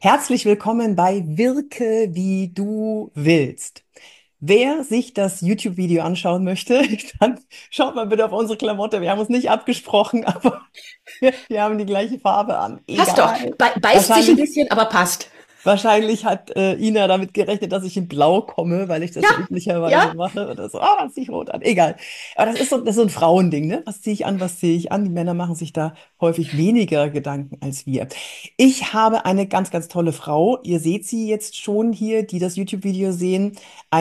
Herzlich willkommen bei Wirke, wie du willst. Wer sich das YouTube-Video anschauen möchte, dann schaut mal bitte auf unsere Klamotte. Wir haben uns nicht abgesprochen, aber wir haben die gleiche Farbe an. Passt doch. Egal. Beißt sich ein Wahrscheinlich bisschen, aber passt. Wahrscheinlich hat Ina damit gerechnet, dass ich in Blau komme, weil ich das Ja, ja üblicherweise ja. mache. Oder so, ah, zieh ich rot an. Egal. Aber das ist so ein Frauending, ne? Was ziehe ich an, was ziehe ich an? Die Männer machen sich da häufig weniger Gedanken als wir. Ich habe eine ganz, ganz tolle Frau. Ihr seht sie jetzt schon hier, die das YouTube-Video sehen.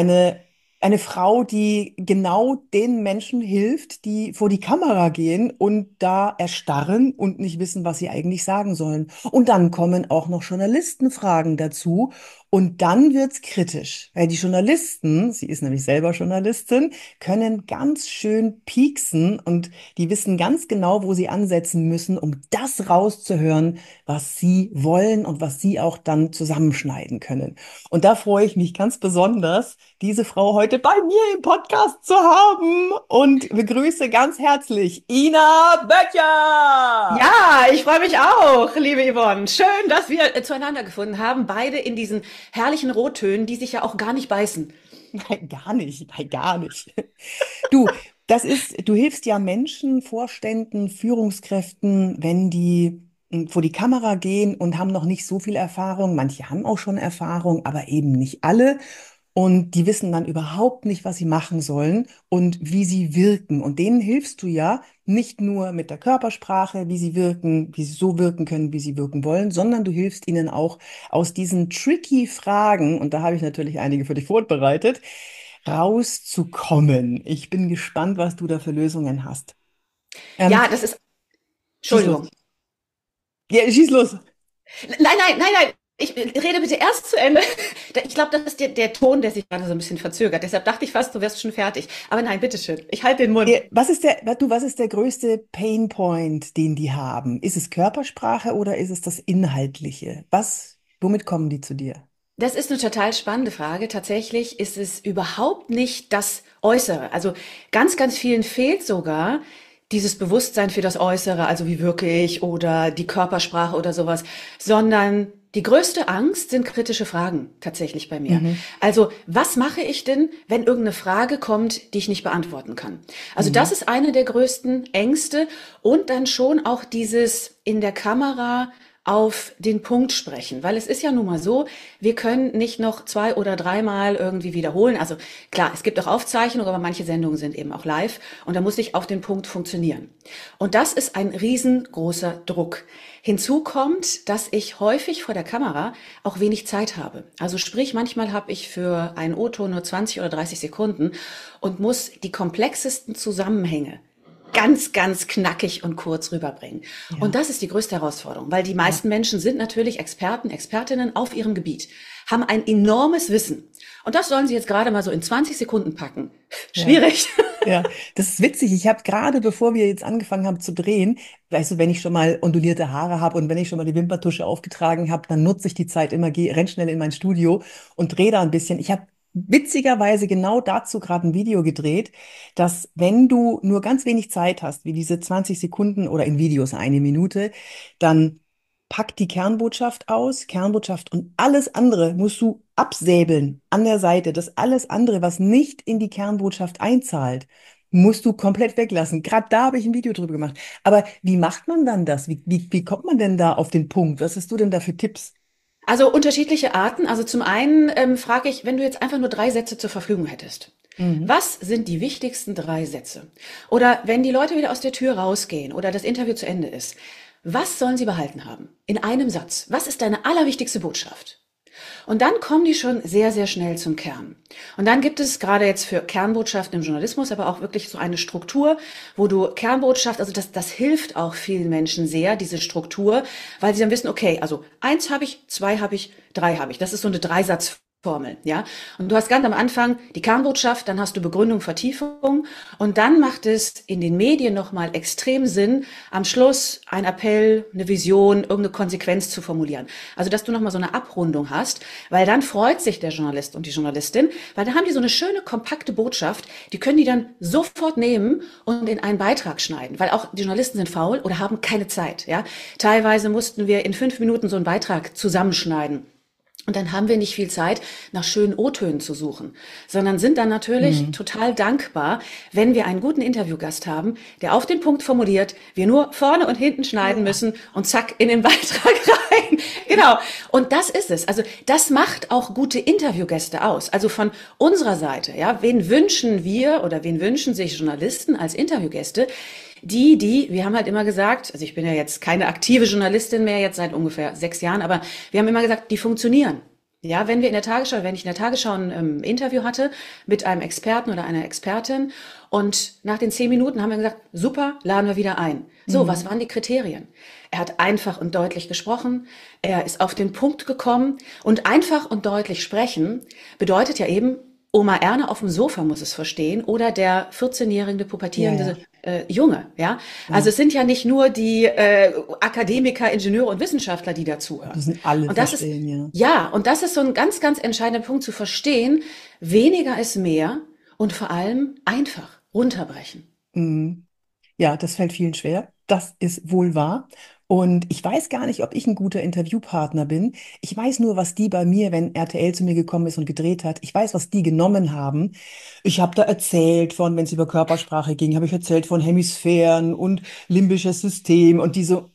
Eine Frau, die genau den Menschen hilft, die vor die Kamera gehen und da erstarren und nicht wissen, was sie eigentlich sagen sollen. Und dann kommen auch noch Journalistenfragen dazu. Und dann wird's kritisch, weil die Journalisten, sie ist nämlich selber Journalistin, können ganz schön pieksen und die wissen ganz genau, wo sie ansetzen müssen, um das rauszuhören, was sie wollen und was sie auch dann zusammenschneiden können. Und da freue ich mich ganz besonders, diese Frau heute bei mir im Podcast zu haben und begrüße ganz herzlich Ina Böttcher. Ja, ich freue mich auch, liebe Yvonne. Schön, dass wir zueinander gefunden haben. Beide in diesen herrlichen Rottönen, die sich ja auch gar nicht beißen. Nein, gar nicht, nein, gar nicht. Du, du hilfst ja Menschen, Vorständen, Führungskräften, wenn die vor die Kamera gehen und haben noch nicht so viel Erfahrung. Manche haben auch schon Erfahrung, aber eben nicht alle. Und die wissen dann überhaupt nicht, was sie machen sollen und wie sie wirken. Und denen hilfst du ja nicht nur mit der Körpersprache, wie sie wirken, wie sie so wirken können, wie sie wirken wollen, sondern du hilfst ihnen auch aus diesen tricky Fragen, und da habe ich natürlich einige für dich vorbereitet, rauszukommen. Ich bin gespannt, was du da für Lösungen hast. Ähm, Ja, das ist, schieß los. Entschuldigung. Ja, schieß los. Nein. Ich rede bitte erst zu Ende. Ich glaube, das ist der Ton, der sich gerade so ein bisschen verzögert. Deshalb dachte ich fast, du wärst schon fertig. Aber nein, bitteschön. Ich halte den Mund. Was ist der größte Painpoint, den die haben? Ist es Körpersprache oder ist es das Inhaltliche? Womit kommen die zu dir? Das ist eine total spannende Frage. Tatsächlich ist es überhaupt nicht das Äußere. Also ganz vielen fehlt sogar dieses Bewusstsein für das Äußere, also wie wirke ich oder die Körpersprache oder sowas, sondern die größte Angst sind kritische Fragen tatsächlich bei mir. Mhm. Also was mache ich denn, wenn irgendeine Frage kommt, die ich nicht beantworten kann? Also das Mhm. ist eine der größten Ängste und dann schon auch dieses in der Kamera auf den Punkt sprechen, weil es ist ja nun mal so, wir können nicht noch 2 oder 3-mal irgendwie wiederholen. Also klar, es gibt auch Aufzeichnungen, aber manche Sendungen sind eben auch live und da muss ich auf den Punkt funktionieren. Und das ist ein riesengroßer Druck. Hinzu kommt, dass ich häufig vor der Kamera auch wenig Zeit habe. Also sprich, manchmal habe ich für einen O-Ton nur 20 oder 30 Sekunden und muss die komplexesten Zusammenhänge ganz knackig und kurz rüberbringen. Und Ja, das ist die größte Herausforderung, weil die ja, meisten Menschen sind natürlich Experten, Expertinnen auf ihrem Gebiet, haben ein enormes Wissen. Und das sollen sie jetzt gerade mal so in 20 Sekunden packen. ja. Schwierig. Ja, das ist witzig. Ich habe gerade, bevor wir jetzt angefangen haben zu drehen, weißt du, wenn ich schon mal ondulierte Haare habe und wenn ich schon mal die Wimperntusche aufgetragen habe, dann nutze ich die Zeit immer, renn schnell in mein Studio und drehe da ein bisschen. Ich habe witzigerweise genau dazu gerade ein Video gedreht, dass wenn du nur ganz wenig Zeit hast, wie diese 20 Sekunden oder in Videos 1 Minute, dann pack die Kernbotschaft aus, Kernbotschaft und alles andere musst du absäbeln an der Seite. Das alles andere, was nicht in die Kernbotschaft einzahlt, musst du komplett weglassen. Gerade da habe ich ein Video drüber gemacht. Aber wie macht man dann das? Wie kommt man denn da auf den Punkt? Was hast du denn da für Tipps? Also unterschiedliche Arten. Also zum einen frage ich, wenn du jetzt einfach nur 3 Sätze zur Verfügung hättest. Mhm. Was sind die wichtigsten 3 Sätze? Oder wenn die Leute wieder aus der Tür rausgehen oder das Interview zu Ende ist, was sollen sie behalten haben? In einem Satz. Was ist deine allerwichtigste Botschaft? Und dann kommen die schon sehr schnell zum Kern. Und dann gibt es gerade jetzt für Kernbotschaften im Journalismus aber auch wirklich so eine Struktur, wo du Kernbotschaft, also das hilft auch vielen Menschen sehr, diese Struktur, weil sie dann wissen, okay, also 1 habe ich, 2 habe ich, 3 habe ich. Das ist so eine Dreisatz. Formel, ja. Und du hast ganz am Anfang die Kernbotschaft, dann hast du Begründung, Vertiefung und dann macht es in den Medien nochmal extrem Sinn, am Schluss ein Appell, eine Vision, irgendeine Konsequenz zu formulieren. Also, dass du nochmal so eine Abrundung hast, weil dann freut sich der Journalist und die Journalistin, weil dann haben die so eine schöne, kompakte Botschaft, die können die dann sofort nehmen und in einen Beitrag schneiden, weil auch die Journalisten sind faul oder haben keine Zeit, ja. Teilweise mussten wir in 5 Minuten so einen Beitrag zusammenschneiden. Und dann haben wir nicht viel Zeit, nach schönen O-Tönen zu suchen, sondern sind dann natürlich total dankbar, wenn wir einen guten Interviewgast haben, der auf den Punkt formuliert, wir nur vorne und hinten schneiden müssen und zack, in den Beitrag rein. Genau. Und das ist es. Also das macht auch gute Interviewgäste aus. Also von unserer Seite, ja, wen wünschen wir oder wen wünschen sich Journalisten als Interviewgäste? Wir haben halt immer gesagt, also ich bin ja jetzt keine aktive Journalistin mehr, jetzt seit ungefähr 6 Jahren, aber wir haben immer gesagt, die funktionieren. Ja, wenn ich in der Tagesschau ein Interview hatte mit einem Experten oder einer Expertin und nach den 10 Minuten haben wir gesagt, super, laden wir wieder ein. So, was waren die Kriterien? Er hat einfach und deutlich gesprochen, er ist auf den Punkt gekommen und einfach und deutlich sprechen bedeutet ja eben, Oma Erna auf dem Sofa muss es verstehen oder der 14-jährige pubertierende Junge, ja. Also es sind ja nicht nur die Akademiker, Ingenieure und Wissenschaftler, die dazuhören. Das sind alle Und das verstehen, ja. ja, und das ist so ein ganz, ganz entscheidender Punkt zu verstehen. Weniger ist mehr und vor allem einfach runterbrechen. Mhm. Ja, das fällt vielen schwer. Das ist wohl wahr. Und ich weiß gar nicht, ob ich ein guter Interviewpartner bin. Ich weiß nur, was die bei mir, wenn RTL zu mir gekommen ist und gedreht hat, ich weiß, was die genommen haben. Ich habe da erzählt von, wenn es über Körpersprache ging, habe ich erzählt von Hemisphären und limbisches System und die so,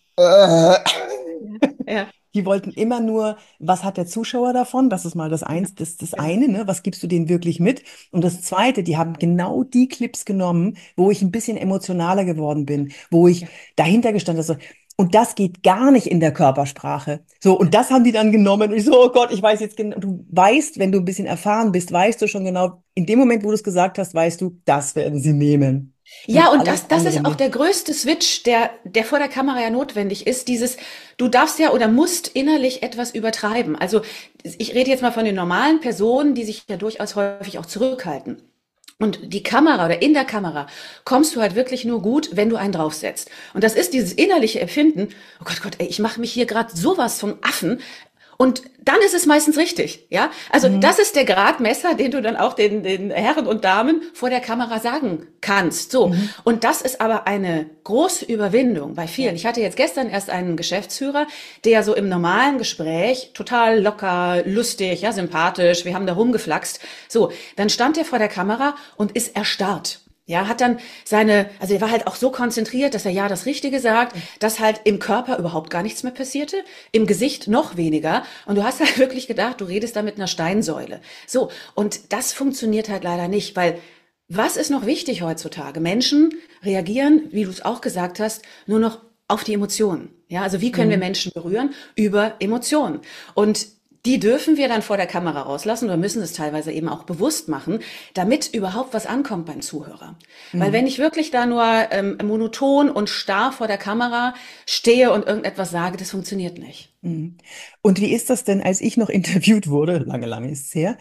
Ja, die wollten immer nur, was hat der Zuschauer davon? Das ist mal das genau. eine, ne? Was gibst du denen wirklich mit? Und das zweite, die haben genau die Clips genommen, wo ich ein bisschen emotionaler geworden bin, wo ich Ja, dahinter gestanden habe. So, und das geht gar nicht in der Körpersprache. So, und ja. das haben die dann genommen. Und ich so, oh Gott, ich weiß jetzt genau, du weißt, wenn du ein bisschen erfahren bist, weißt du schon genau, in dem Moment, wo du es gesagt hast, weißt du, das werden sie nehmen. Ja, Und und alles das andere ist auch nicht. der größte Switch, der vor der Kamera ja notwendig ist. Du darfst ja oder musst innerlich etwas übertreiben. Also ich rede jetzt mal von den normalen Personen, die sich ja durchaus häufig auch zurückhalten. Und die Kamera oder in der Kamera kommst du halt wirklich nur gut, wenn du einen draufsetzt. Und das ist dieses innerliche Empfinden, oh Gott, Gott, ey, ich mache mich hier gerade sowas vom Affen. Und dann ist es meistens richtig, ja. Also Mhm. das ist der Gradmesser, den du dann auch den Herren und Damen vor der Kamera sagen kannst. So. Mhm. Und das ist aber eine große Überwindung bei Ja. vielen. Ich hatte jetzt gestern erst einen Geschäftsführer, der so im normalen Gespräch total locker, lustig, ja, sympathisch, wir haben da rumgeflaxt. So. Dann stand er vor der Kamera und ist erstarrt. Ja, hat dann also er war halt auch so konzentriert, dass er ja das Richtige sagt, dass halt im Körper überhaupt gar nichts mehr passierte, im Gesicht noch weniger. Und du hast halt wirklich gedacht, du redest da mit einer Steinsäule. So, und das funktioniert halt leider nicht, weil was ist noch wichtig heutzutage? Menschen reagieren, wie du es auch gesagt hast, nur noch auf die Emotionen. Ja, also wie können wir Mhm. Menschen berühren? Über Emotionen. Und die dürfen wir dann vor der Kamera rauslassen oder müssen es teilweise eben auch bewusst machen, damit überhaupt was ankommt beim Zuhörer. Weil Mhm. wenn ich wirklich da nur monoton und starr vor der Kamera stehe und irgendetwas sage, das funktioniert nicht. Mhm. Und wie ist das denn, als ich noch interviewt wurde, lange, lange ist es her,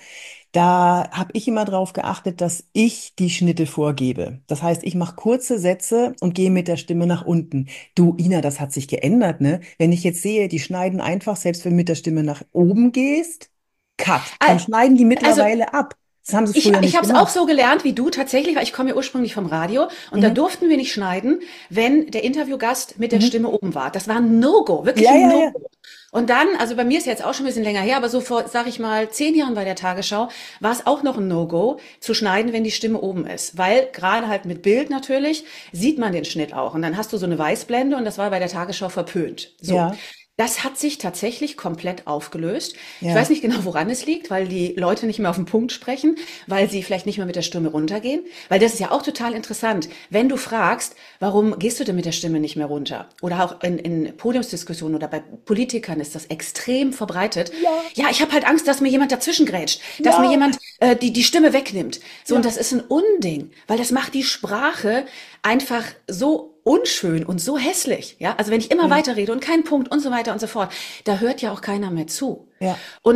da habe ich immer darauf geachtet, dass ich die Schnitte vorgebe. Das heißt, ich mache kurze Sätze und gehe mit der Stimme nach unten. Du, Ina, das hat sich geändert, ne? Wenn ich jetzt sehe, die schneiden einfach, selbst wenn du mit der Stimme nach oben gehst, cut, dann schneiden die Also mittlerweile ab. Das haben sie früher ich nicht habe es auch gemacht. so gelernt wie du tatsächlich, weil ich komme ja ursprünglich vom Radio und da Mhm. durften wir nicht schneiden, wenn der Interviewgast mit der Mhm. Stimme oben war. Das war ein No-Go, wirklich Ja, ein ja, ja. No-Go. Und dann, also bei mir ist jetzt auch schon ein bisschen länger her, aber so vor, sag ich mal, 10 Jahren bei der Tagesschau war es auch noch ein No-Go zu schneiden, wenn die Stimme oben ist. Weil gerade halt mit Bild natürlich sieht man den Schnitt auch. Und dann hast du so eine Weißblende und das war bei der Tagesschau verpönt. So. Ja, Das hat sich tatsächlich komplett aufgelöst. Ich weiß ja. nicht genau, woran es liegt, weil die Leute nicht mehr auf den Punkt sprechen, weil sie vielleicht nicht mehr mit der Stimme runtergehen. Weil das ist ja auch total interessant. Wenn du fragst, warum gehst du denn mit der Stimme nicht mehr runter? Oder auch in Podiumsdiskussionen oder bei Politikern ist das extrem verbreitet. Ja, Ja, ich habe halt Angst, dass mir jemand dazwischen grätscht, dass mir ja, jemand die Stimme wegnimmt. So, und ja. das ist ein Unding, weil das macht die Sprache einfach so unschön und so hässlich, ja? Also wenn ich immer Ja, weiterrede und keinen Punkt und so weiter und so fort, da hört ja auch keiner mehr zu. ja. Und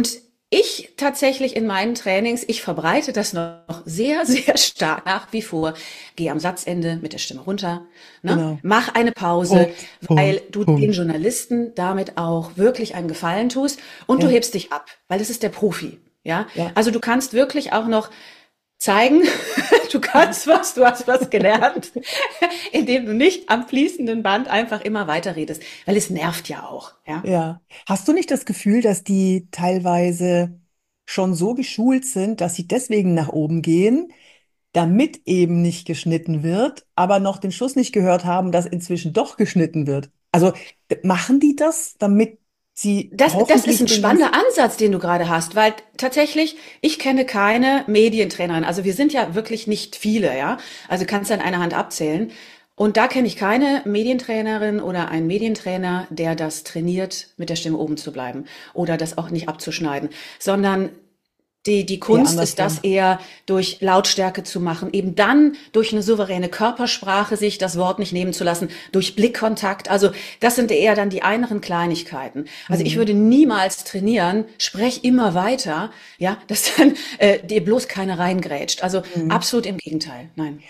Ich tatsächlich in meinen Trainings, ich verbreite das noch sehr, sehr stark nach wie vor. Geh am Satzende mit der Stimme runter, ne? Genau. Mach eine Pause, Punkt, weil Punkt, du den Punkt. Journalisten damit auch wirklich einen Gefallen tust und du Ja, hebst dich ab, weil das ist der Profi, ja? ja. Also du kannst wirklich auch noch zeigen, du kannst was, du hast was gelernt, indem du nicht am fließenden Band einfach immer weiterredest, weil es nervt ja auch, ja? Ja. Hast du nicht das Gefühl, dass die teilweise schon so geschult sind, dass sie deswegen nach oben gehen, damit eben nicht geschnitten wird, aber noch den Schuss nicht gehört haben, dass inzwischen doch geschnitten wird? Also machen die das, damit sie Das ist hoffentlich ein den spannender nächsten... Ansatz, den du gerade hast, weil tatsächlich, ich kenne keine Medientrainerin. Also wir sind ja wirklich nicht viele, ja. Also kannst du an einer Hand abzählen. Und da kenne ich keine Medientrainerin oder einen Medientrainer, der das trainiert, mit der Stimme oben zu bleiben oder das auch nicht abzuschneiden, sondern die Eher Kunst ist das andersrum. eher durch Lautstärke zu machen, eben dann durch eine souveräne Körpersprache sich das Wort nicht nehmen zu lassen, durch Blickkontakt. Also das sind eher dann die eineren Kleinigkeiten. Also ich Mhm. würde niemals trainieren, sprech immer weiter, ja, dass dann dir bloß keiner reingrätscht. Also Mhm. absolut im Gegenteil, nein.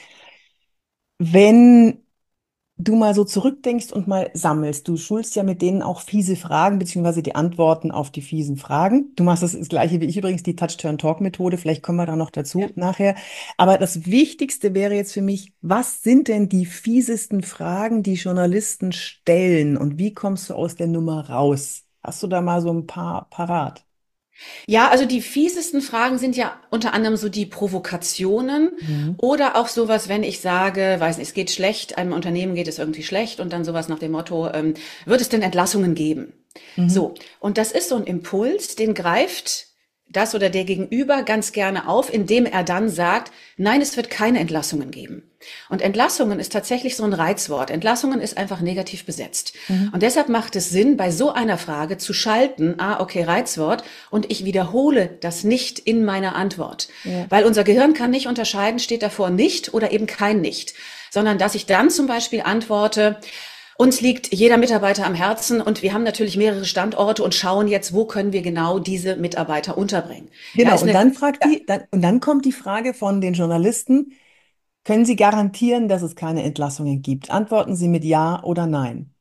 Wenn du mal so zurückdenkst und mal sammelst, du schulst ja mit denen auch fiese Fragen, beziehungsweise die Antworten auf die fiesen Fragen. Du machst das Gleiche wie ich übrigens, die Touch-Turn-Talk-Methode. Vielleicht kommen wir da noch Ja. dazu nachher. Aber das Wichtigste wäre jetzt für mich, was sind denn die fiesesten Fragen, die Journalisten stellen und wie kommst du aus der Nummer raus? Hast du da mal so ein paar parat? Ja, also die fiesesten Fragen sind ja unter anderem so die Provokationen Mhm. oder auch sowas, wenn ich sage, weiß nicht, es geht schlecht, einem Unternehmen geht es irgendwie schlecht und dann sowas nach dem Motto, wird es denn Entlassungen geben? Mhm. So, und das ist so ein Impuls, den greift das oder der Gegenüber ganz gerne auf, indem er dann sagt, nein, es wird keine Entlassungen geben. Und Entlassungen ist tatsächlich so ein Reizwort. Entlassungen ist einfach negativ besetzt. Mhm. Und deshalb macht es Sinn, bei so einer Frage zu schalten, okay, Reizwort, und ich wiederhole das nicht in meiner Antwort. Ja. Weil unser Gehirn kann nicht unterscheiden, steht davor nicht oder eben kein nicht. Sondern dass ich dann zum Beispiel antworte, uns liegt jeder Mitarbeiter am Herzen und wir haben natürlich mehrere Standorte und schauen jetzt, wo können wir genau diese Mitarbeiter unterbringen. Ja, Genau, ist und eine, dann fragt die, und dann kommt die Frage von den Journalisten, können Sie garantieren, dass es keine Entlassungen gibt? Antworten Sie mit Ja oder Nein.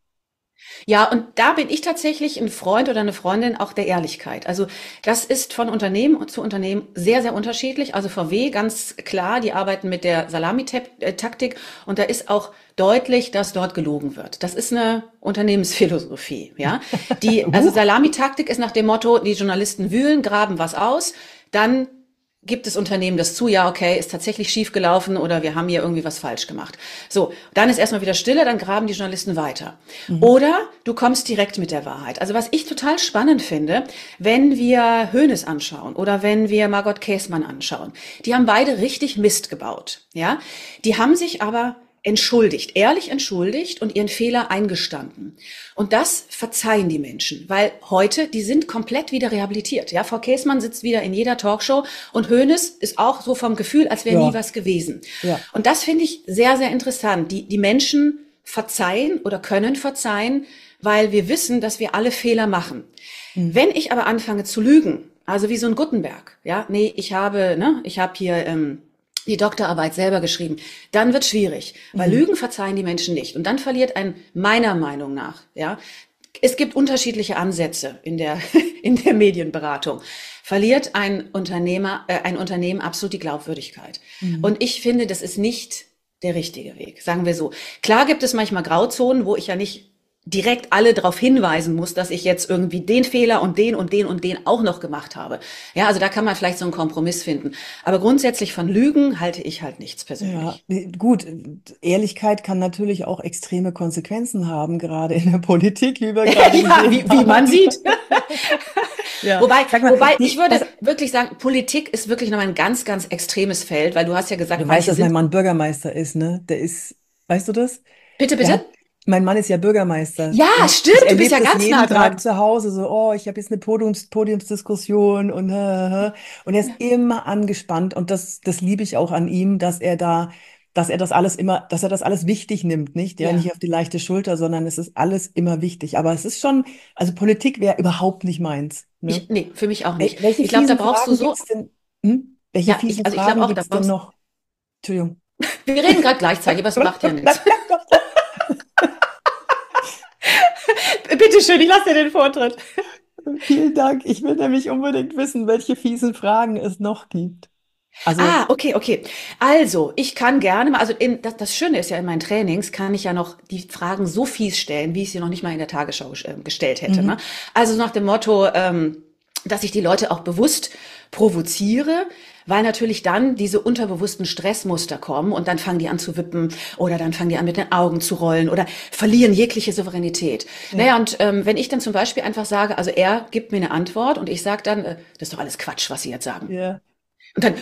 ja, und da bin ich tatsächlich ein Freund oder eine Freundin auch der Ehrlichkeit. Also das ist von Unternehmen zu Unternehmen sehr, sehr unterschiedlich. Also VW ganz klar, die arbeiten mit der Salamitaktik und da ist auch deutlich, dass dort gelogen wird. Das ist eine Unternehmensphilosophie, ja. Also Huch. Salamitaktik ist nach dem Motto, die Journalisten wühlen, graben was aus, dann gibt es Unternehmen das zu, ja, okay, ist tatsächlich schief gelaufen oder wir haben hier irgendwie was falsch gemacht. So, dann ist erstmal wieder Stille, dann graben die Journalisten weiter. Mhm. Oder du kommst direkt mit der Wahrheit. Also was ich total spannend finde, wenn wir Hoeneß anschauen oder wenn wir Margot Käßmann anschauen, die haben beide richtig Mist gebaut, ja. Die haben sich aber entschuldigt, ehrlich entschuldigt und ihren Fehler eingestanden. Und das verzeihen die Menschen, weil heute, die sind komplett wieder rehabilitiert. Ja, Frau Käßmann sitzt wieder in jeder Talkshow und Hoeneß ist auch so vom Gefühl, als wäre nie Ja, was gewesen. ja. Und das finde ich sehr, sehr interessant. Die Menschen verzeihen oder können verzeihen, weil wir wissen, dass wir alle Fehler machen. Mhm. Wenn ich aber anfange zu lügen, also wie so ein Gutenberg, ja, nee, ich habe hier die Doktorarbeit selber geschrieben, dann wird schwierig, weil Mhm. Lügen verzeihen die Menschen nicht. Und dann verliert ein, meiner Meinung nach, ja, es gibt unterschiedliche Ansätze in der, in der Medienberatung. Verliert ein Unternehmen absolut die Glaubwürdigkeit. Mhm. Und ich finde, das ist nicht der richtige Weg, sagen wir so. Klar gibt es manchmal Grauzonen, wo ich ja nicht direkt alle darauf hinweisen muss, dass ich jetzt irgendwie den Fehler und den und den und den auch noch gemacht habe. Ja, also da kann man vielleicht so einen Kompromiss finden. Aber grundsätzlich von Lügen halte ich halt nichts Ja, persönlich. gut. Ehrlichkeit kann natürlich auch extreme Konsequenzen haben, gerade in der Politik, wie wir gerade Ja, gesehen wie man haben. sieht. Ja, Wobei, sag mal, wobei ich würde was, wirklich sagen, Politik ist wirklich noch ein ganz, ganz extremes Feld, weil du hast ja gesagt, du weißt, manche dass mein sind. Mann Bürgermeister ist, ne? Der ist, weißt du das? Bitte, Der bitte? hat, mein Mann ist ja Bürgermeister. Ja, Und ich stimmt, du bist erlebe ja das ganz nah jeden Tag dran. zu Hause, so, oh, ich habe jetzt eine Podiumsdiskussion und er ist immer angespannt und das liebe ich auch an ihm, dass er da dass er das alles wichtig nimmt, nicht? Ja, Ja. nicht auf die leichte Schulter, sondern es ist alles immer wichtig. Aber es ist schon, also Politik wäre überhaupt nicht meins, ne? Nee, für mich auch nicht. Welche Ich glaube, da fiesen brauchst du Fragen so, gibt's denn? Hm? Welche ja, fiesen also ich glaube Fragen auch, da gibt's denn brauchst, noch? Entschuldigung. wir reden gerade gleichzeitig, aber es macht ja nichts. Bitte schön, ich lasse dir den Vortritt. Vielen Dank. Ich will nämlich unbedingt wissen, welche fiesen Fragen es noch gibt. Also, Ah, okay, okay. Also, ich kann gerne mal, also das Schöne ist ja in meinen Trainings, kann ich ja noch die Fragen so fies stellen, wie ich sie noch nicht mal in der Tagesschau gestellt hätte. Ne? mhm. Also nach dem Motto, dass ich die Leute auch bewusst provoziere, weil natürlich dann diese unterbewussten Stressmuster kommen und dann fangen die an zu wippen oder dann fangen die an mit den Augen zu rollen oder verlieren jegliche Souveränität. Ja, Naja, und wenn ich dann zum Beispiel einfach sage, also er gibt mir eine Antwort und ich sage dann, das ist doch alles Quatsch, was Sie jetzt sagen. ja, Und dann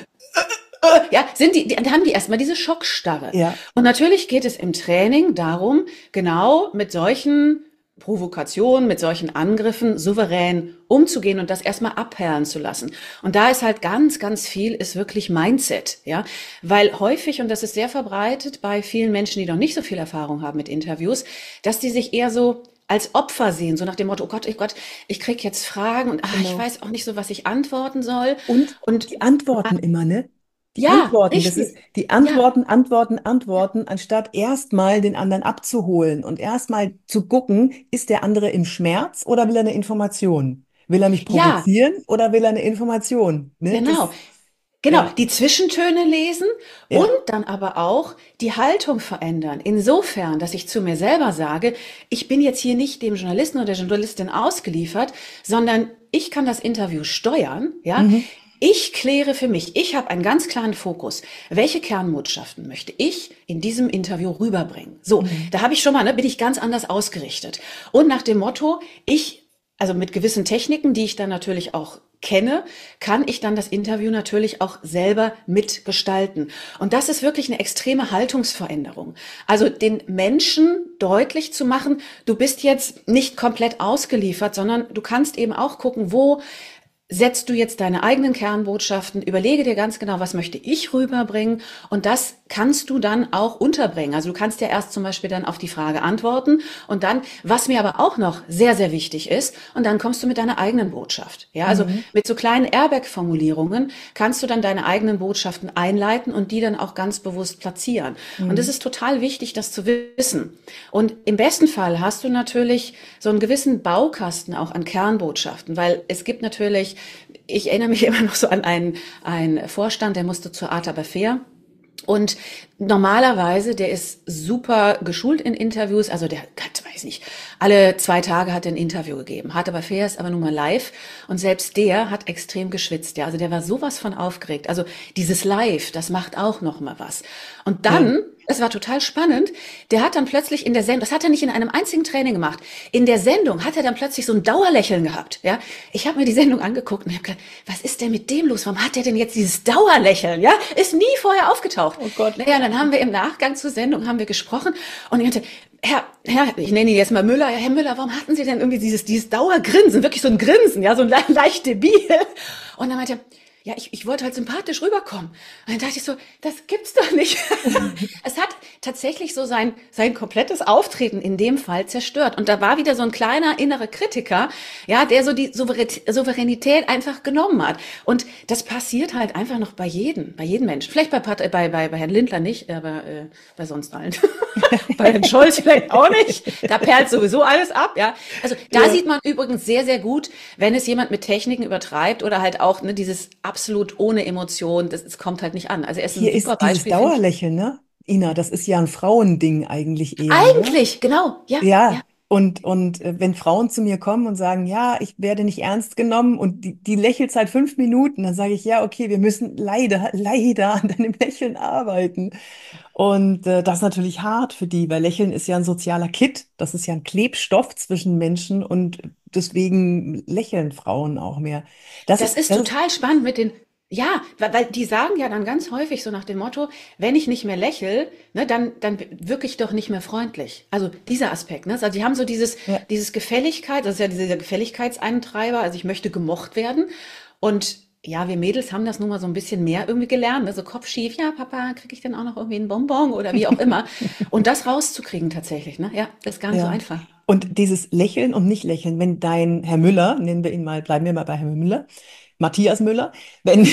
ja, dann haben die erstmal diese Schockstarre. ja. Und natürlich geht es im Training darum, genau mit solchen Provokationen, mit solchen Angriffen souverän umzugehen und das erstmal abperlen zu lassen. Und da ist halt ganz, ganz viel, ist wirklich Mindset, ja. Weil häufig, und das ist sehr verbreitet bei vielen Menschen, die noch nicht so viel Erfahrung haben mit Interviews, dass die sich eher so als Opfer sehen, so nach dem Motto, oh Gott, ich krieg jetzt Fragen und ich Genau. weiß auch nicht so, was ich antworten soll. Und Und die Antworten immer, ne? Die ja, Antworten, das ist richtig. die Ja, Antworten, Antworten, Antworten, anstatt erstmal den anderen abzuholen und erstmal zu gucken, ist der andere im Schmerz oder will er eine Information? Will er mich ja, provozieren oder will er eine Information? Ne? genau. Genau, Ja, die Zwischentöne lesen und ja, dann aber auch die Haltung verändern. Insofern, dass ich zu mir selber sage, ich bin jetzt hier nicht dem Journalisten oder der Journalistin ausgeliefert, sondern ich kann das Interview steuern, ja. mhm. Ich kläre für mich, ich habe einen ganz klaren Fokus. Welche Kernbotschaften möchte ich in diesem Interview rüberbringen? So, Mhm. da habe ich schon mal, ne, bin ich ganz anders ausgerichtet. Und nach dem Motto, also mit gewissen Techniken, die ich dann natürlich auch kenne, kann ich dann das Interview natürlich auch selber mitgestalten. Und das ist wirklich eine extreme Haltungsveränderung. Also den Menschen deutlich zu machen, du bist jetzt nicht komplett ausgeliefert, sondern du kannst eben auch gucken, wo setzt du jetzt deine eigenen Kernbotschaften, überlege dir ganz genau, was möchte ich rüberbringen und das kannst du dann auch unterbringen. Also du kannst ja erst zum Beispiel dann auf die Frage antworten und dann, was mir aber auch noch sehr, sehr wichtig ist, und dann kommst du mit deiner eigenen Botschaft. Ja, also Mhm. mit so kleinen Airbag-Formulierungen kannst du dann deine eigenen Botschaften einleiten und die dann auch ganz bewusst platzieren. Und es Mhm. ist total wichtig, das zu wissen. Und im besten Fall hast du natürlich so einen gewissen Baukasten auch an Kernbotschaften, weil es gibt natürlich, ich erinnere mich immer noch so an einen Vorstand, der musste zur Art aber fair. Und normalerweise, der ist super geschult in Interviews, also der hat, weiß nicht, alle 2 Tage hat er ein Interview gegeben, hat aber fair ist aber nun mal live und selbst der hat extrem geschwitzt, ja, also der war sowas von aufgeregt, also dieses Live, das macht auch noch mal was. Und Ja. dann, es war total spannend, der hat dann plötzlich in der Sendung, das hat er nicht in einem einzigen Training gemacht, in der Sendung hat er dann plötzlich so ein Dauerlächeln gehabt, ja. Ich habe mir die Sendung angeguckt und habe gedacht, was ist denn mit dem los? Warum hat der denn jetzt dieses Dauerlächeln, ja? Ist nie vorher aufgetaucht. Oh Gott. Naja, dann haben wir im Nachgang zur Sendung haben wir gesprochen und ich meinte, ich nenne ihn jetzt mal Müller. Ja, Herr Müller, warum hatten Sie denn irgendwie dieses Dauergrinsen, wirklich so ein Grinsen, ja, so ein leicht debil? Und dann meinte er, ja, ich wollte halt sympathisch rüberkommen. Und dann dachte ich so, das gibt's doch nicht. Es hat tatsächlich so sein komplettes Auftreten in dem Fall zerstört. Und da war wieder so ein kleiner innerer Kritiker, ja, der so die Souveränität einfach genommen hat. Und das passiert halt einfach noch bei jedem Menschen. Vielleicht bei Herrn Lindner nicht, aber bei sonst allen. Bei Herrn Scholz vielleicht auch nicht. Da perlt sowieso alles ab, ja. Also da Ja. sieht man übrigens sehr, sehr gut, wenn es jemand mit Techniken übertreibt oder halt auch ne, dieses absolut ohne Emotion, es kommt halt nicht an. Also er ist ein Hier super ist dieses Beispiel, finde ich. Dauerlächeln, ne? Ina, das ist ja ein Frauending eigentlich eher, ne? Eigentlich, genau, ja, ja. Ja, und wenn Frauen zu mir kommen und sagen, ja, ich werde nicht ernst genommen und die lächelt seit 5 Minuten, dann sage ich, ja, okay, wir müssen leider an deinem Lächeln arbeiten. Und das ist natürlich hart für die, weil Lächeln ist ja ein sozialer Kitt, das ist ja ein Klebstoff zwischen Menschen und deswegen lächeln Frauen auch mehr. Das ist Das ist, total spannend mit den, ja, weil die sagen ja dann ganz häufig so nach dem Motto, wenn ich nicht mehr lächel, ne, dann wirke ich doch nicht mehr freundlich. Also dieser Aspekt, ne? Also die haben so ja, dieses Gefälligkeit, das ist ja dieser Gefälligkeitseintreiber, also ich möchte gemocht werden. Und ja, wir Mädels haben das nun mal so ein bisschen mehr irgendwie gelernt, ne? So Kopf schief, ja, Papa, kriege ich denn auch noch irgendwie einen Bonbon oder wie auch immer. Und das rauszukriegen tatsächlich, ne? Ja, ist gar nicht so Ja. einfach. Und dieses Lächeln und Nicht-Lächeln, wenn dein Herr Müller, nennen wir ihn mal, bleiben wir mal bei Herrn Müller, Matthias Müller, wenn,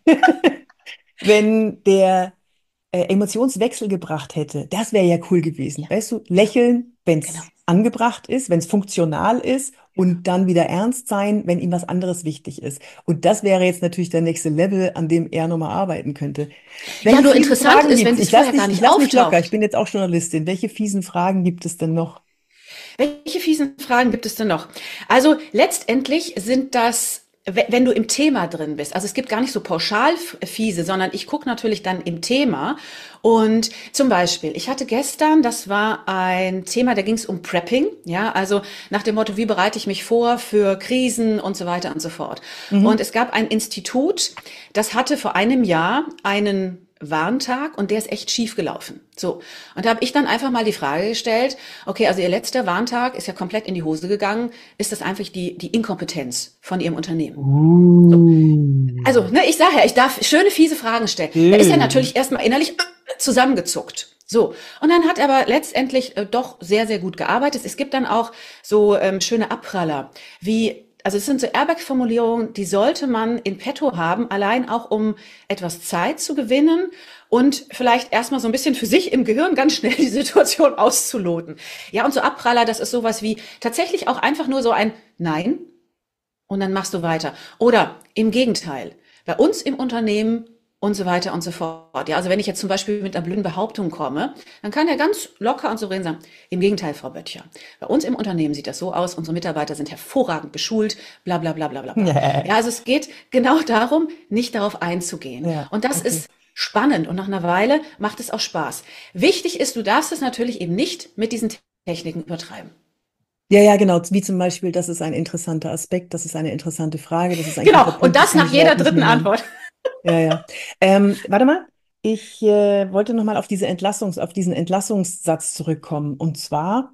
wenn der Emotionswechsel gebracht hätte, das wäre ja cool gewesen. Ja, Weißt du, ja, lächeln, wenn genau. es angebracht ist, wenn es funktional ist und dann wieder ernst sein, wenn ihm was anderes wichtig ist. Und das wäre jetzt natürlich der nächste Level, an dem er nochmal arbeiten könnte. Ja, Welche nur fiesen interessant Fragen ist, gibt wenn es? das vorher gar Ich nicht lass nicht locker, ich auftaucht. bin jetzt auch Journalistin. Welche fiesen Fragen gibt es denn noch? Welche fiesen Fragen gibt es denn noch? Also letztendlich sind das, wenn du im Thema drin bist, also es gibt gar nicht so pauschal fiese, sondern ich gucke natürlich dann im Thema. Und zum Beispiel, ich hatte gestern, das war ein Thema, da ging es um Prepping, ja, also nach dem Motto, wie bereite ich mich vor für Krisen und so weiter und so fort. Und Mhm. es gab ein Institut, das hatte vor einem Jahr einen Warntag und der ist echt schief gelaufen. So. Und da habe ich dann einfach mal die Frage gestellt, okay, also Ihr letzter Warntag ist ja komplett in die Hose gegangen. Ist das einfach die Inkompetenz von Ihrem Unternehmen? So. Also, ne, ich sage ja, ich darf schöne, fiese Fragen stellen. Da ist er Schön. natürlich erstmal innerlich zusammengezuckt. So. Und dann hat er aber letztendlich doch sehr, sehr gut gearbeitet. Es gibt dann auch so schöne Abpraller, wie, also es sind so Airbag-Formulierungen, die sollte man in petto haben, allein auch um etwas Zeit zu gewinnen und vielleicht erstmal so ein bisschen für sich im Gehirn ganz schnell die Situation auszuloten. Ja, und so Abpraller, das ist sowas wie tatsächlich auch einfach nur so ein Nein, und dann machst du weiter. Oder im Gegenteil, bei uns im Unternehmen und so weiter und so fort. Ja, also wenn ich jetzt zum Beispiel mit einer blöden Behauptung komme, dann kann er ganz locker und souverän sagen, im Gegenteil, Frau Böttcher, bei uns im Unternehmen sieht das so aus, unsere Mitarbeiter sind hervorragend geschult, bla bla bla bla bla bla. Ja, also es geht genau darum, nicht darauf einzugehen. Ja, Und das okay. ist spannend und nach einer Weile macht es auch Spaß. Wichtig ist, du darfst es natürlich eben nicht mit diesen Techniken übertreiben. Ja, ja, genau. Wie zum Beispiel, das ist ein interessanter Aspekt, das ist eine interessante Frage, das ist ein guter Genau, und Punkt, das das kann nach ich überhaupt jeder nicht dritten mehr hören. Antwort. Ja, ja. Warte mal. Ich wollte nochmal auf auf diesen Entlassungssatz zurückkommen. Und zwar,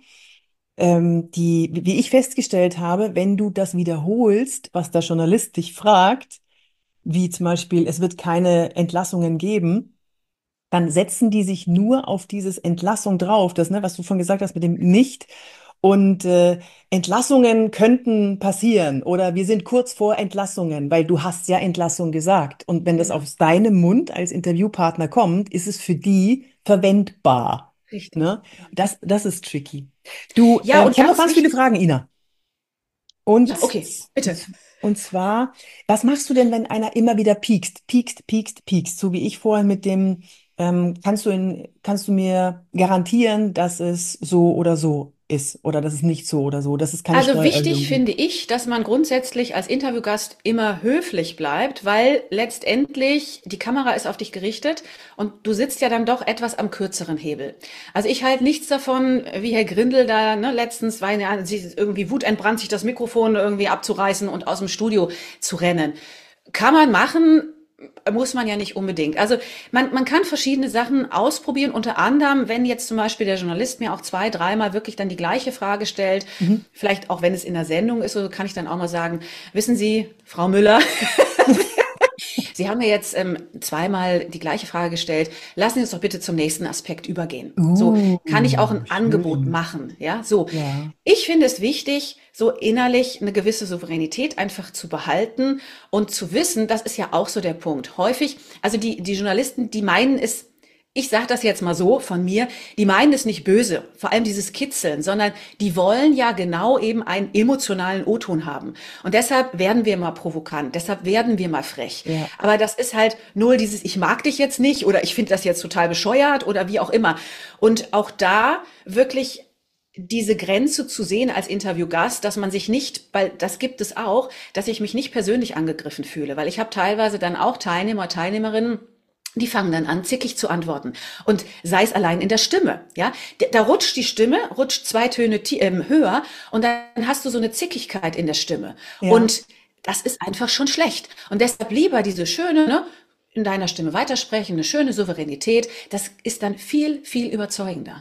wie ich festgestellt habe, wenn du das wiederholst, was der Journalist dich fragt, wie zum Beispiel, es wird keine Entlassungen geben, dann setzen die sich nur auf dieses Entlassung drauf, das, ne, was du von gesagt hast mit dem Nicht. Und Entlassungen könnten passieren oder wir sind kurz vor Entlassungen, weil du hast ja Entlassung gesagt. Und wenn das Genau, aus deinem Mund als Interviewpartner kommt, ist es für die verwendbar. richtig. Ne? Das ist tricky. Du, Ja, und ich habe noch ganz ganz viele wichtig, Fragen, Ina. ja, Und, okay, bitte. und zwar, was machst du denn, wenn einer immer wieder piekst, so wie ich vorhin mit dem, kannst du mir garantieren, dass es so oder so ist oder dass es nicht so oder so, dass es keine Also Steuererhöhung wichtig gibt? finde ich, dass man grundsätzlich als Interviewgast immer höflich bleibt, weil letztendlich die Kamera ist auf dich gerichtet und du sitzt ja dann doch etwas am kürzeren Hebel. Also ich halte nichts davon, wie Herr Grindel da ne, letztens, weil er sich irgendwie wutentbrannt, sich das Mikrofon irgendwie abzureißen und aus dem Studio zu rennen. Kann man machen, muss man ja nicht unbedingt. Also man kann verschiedene Sachen ausprobieren, unter anderem, wenn jetzt zum Beispiel der Journalist mir auch zwei, dreimal wirklich dann die gleiche Frage stellt, Mhm. vielleicht auch wenn es in der Sendung ist, so kann ich dann auch mal sagen, wissen Sie, Frau Müller, Sie haben mir jetzt zweimal die gleiche Frage gestellt. Lassen Sie uns doch bitte zum nächsten Aspekt übergehen. So kann ich auch ein Angebot Schön. machen. Ja, so. Ja. Ich finde es wichtig, so innerlich eine gewisse Souveränität einfach zu behalten und zu wissen, das ist ja auch so der Punkt. Häufig, also die Journalisten, die meinen es, ich sage das jetzt mal so von mir, die meinen es nicht böse, vor allem dieses Kitzeln, sondern die wollen ja genau eben einen emotionalen O-Ton haben. Und deshalb werden wir mal provokant, deshalb werden wir mal frech. Ja. Aber das ist halt null dieses, ich mag dich jetzt nicht oder ich finde das jetzt total bescheuert oder wie auch immer. Und auch da wirklich diese Grenze zu sehen als Interviewgast, dass man sich nicht, weil das gibt es auch, dass ich mich nicht persönlich angegriffen fühle, weil ich habe teilweise dann auch Teilnehmer, Teilnehmerinnen, die fangen dann an, zickig zu antworten. Und sei es allein in der Stimme, ja. Da rutscht die Stimme, rutscht zwei Töne höher und dann hast du so eine Zickigkeit in der Stimme. Ja. Und das ist einfach schon schlecht. Und deshalb lieber diese schöne, ne, in deiner Stimme weitersprechen, eine schöne Souveränität, das ist dann viel, viel überzeugender.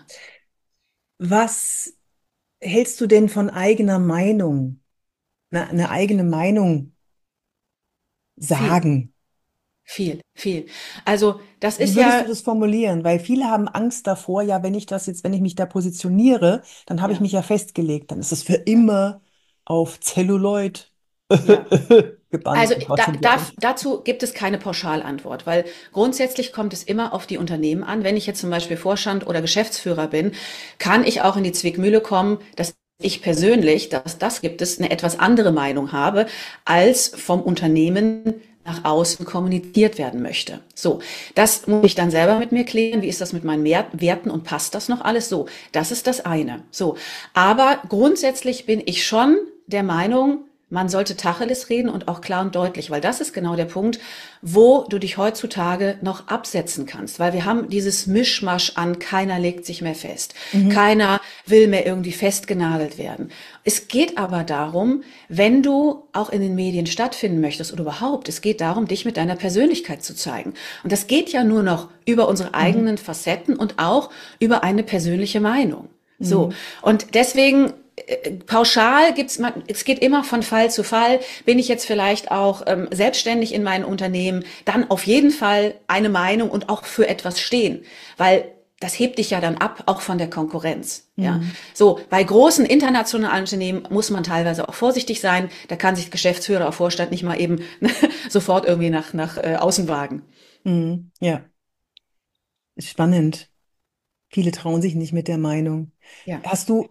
Was hältst du denn von eigener Meinung? Eine eigene Meinung Viel, sagen? viel, viel. Also das Wie ist würdest du ja, das formulieren? Weil viele haben Angst davor, ja, wenn ich mich da positioniere, dann habe ich ja, mich ja festgelegt. Dann ist es für ja, immer auf Zelluloid ja. gebannt. Also Oh Gott, sind wir alt. dazu gibt es keine Pauschalantwort, weil grundsätzlich kommt es immer auf die Unternehmen an. Wenn ich jetzt zum Beispiel Vorstand oder Geschäftsführer bin, kann ich auch in die Zwickmühle kommen, dass ich persönlich, dass das gibt es, eine etwas andere Meinung habe, als vom Unternehmen nach außen kommuniziert werden möchte. So, das muss ich dann selber mit mir klären. Wie ist das mit meinen Werten und passt das noch alles? So, das ist das eine. So, aber grundsätzlich bin ich schon der Meinung, man sollte Tacheles reden und auch klar und deutlich, weil das ist genau der Punkt, wo du dich heutzutage noch absetzen kannst, weil wir haben dieses Mischmasch an, keiner legt sich mehr fest, Mhm. keiner will mehr irgendwie festgenagelt werden. Es geht aber darum, wenn du auch in den Medien stattfinden möchtest oder überhaupt, es geht darum, dich mit deiner Persönlichkeit zu zeigen. Und das geht ja nur noch über unsere Mhm. eigenen Facetten und auch über eine persönliche Meinung. So. Mhm. Und deswegen pauschal gibt's man, es geht immer von Fall zu Fall. Bin ich jetzt vielleicht auch selbstständig in meinem Unternehmen, dann auf jeden Fall eine Meinung und auch für etwas stehen, weil das hebt dich ja dann ab, auch von der Konkurrenz. Ja, Mhm. so bei großen internationalen Unternehmen muss man teilweise auch vorsichtig sein. Da kann sich Geschäftsführer oder Vorstand nicht mal eben sofort irgendwie nach außen wagen. Mhm. Ja, ist spannend. Viele trauen sich nicht mit der Meinung. Ja.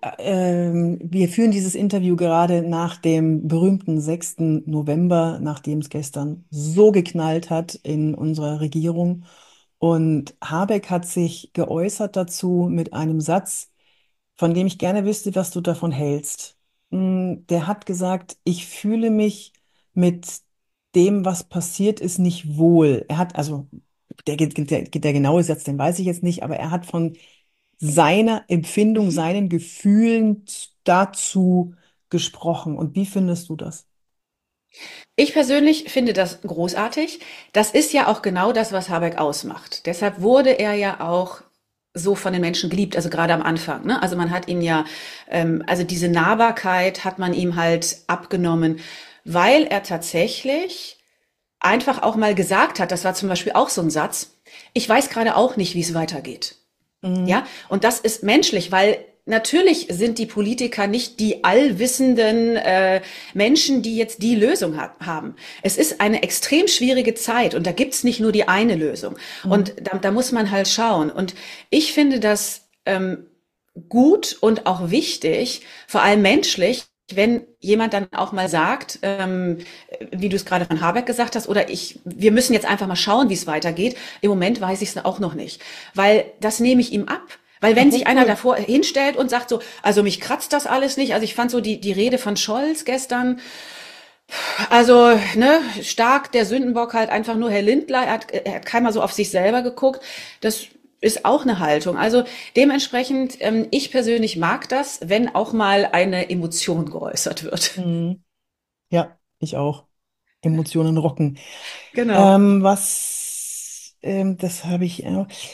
Wir führen dieses Interview gerade nach dem berühmten 6. November, nachdem es gestern so geknallt hat in unserer Regierung. Und Habeck hat sich geäußert dazu mit einem Satz, von dem ich gerne wüsste, was du davon hältst. Der hat gesagt, ich fühle mich mit dem, was passiert ist, nicht wohl. Also, der genaue Satz, den weiß ich jetzt nicht, aber er hat von seiner Empfindung, Mhm. seinen Gefühlen dazu gesprochen. Und wie findest du das? Ich persönlich finde das großartig. Das ist ja auch genau das, was Habeck ausmacht. Deshalb wurde er ja auch so von den Menschen geliebt, also gerade am Anfang. Ne? Also man hat ihn ja, also diese Nahbarkeit hat man ihm halt abgenommen, weil er tatsächlich einfach auch mal gesagt hat, das war zum Beispiel auch so ein Satz, ich weiß gerade auch nicht, wie es weitergeht. Mhm. Ja, und das ist menschlich, weil natürlich sind die Politiker nicht die allwissenden Menschen, die jetzt die Lösung haben. Es ist eine extrem schwierige Zeit und da gibt's nicht nur die eine Lösung. Und Mhm. da muss man halt schauen. Und ich finde das gut und auch wichtig, vor allem menschlich, wenn jemand dann auch mal sagt, wie du es gerade von Habeck gesagt hast, oder wir müssen jetzt einfach mal schauen, wie es weitergeht. Im Moment weiß ich es auch noch nicht, weil das nehme ich ihm ab. Weil wenn sich einer Obwohl, davor hinstellt und sagt so, also mich kratzt das alles nicht, also ich fand so die Rede von Scholz gestern, also ne, stark der Sündenbock halt einfach nur Herr Lindner, er hat keinmal so auf sich selber geguckt, das ist auch eine Haltung. Also dementsprechend, ich persönlich mag das, wenn auch mal eine Emotion geäußert wird. mhm. Ja, ich auch. Emotionen rocken. Genau. Das habe ich.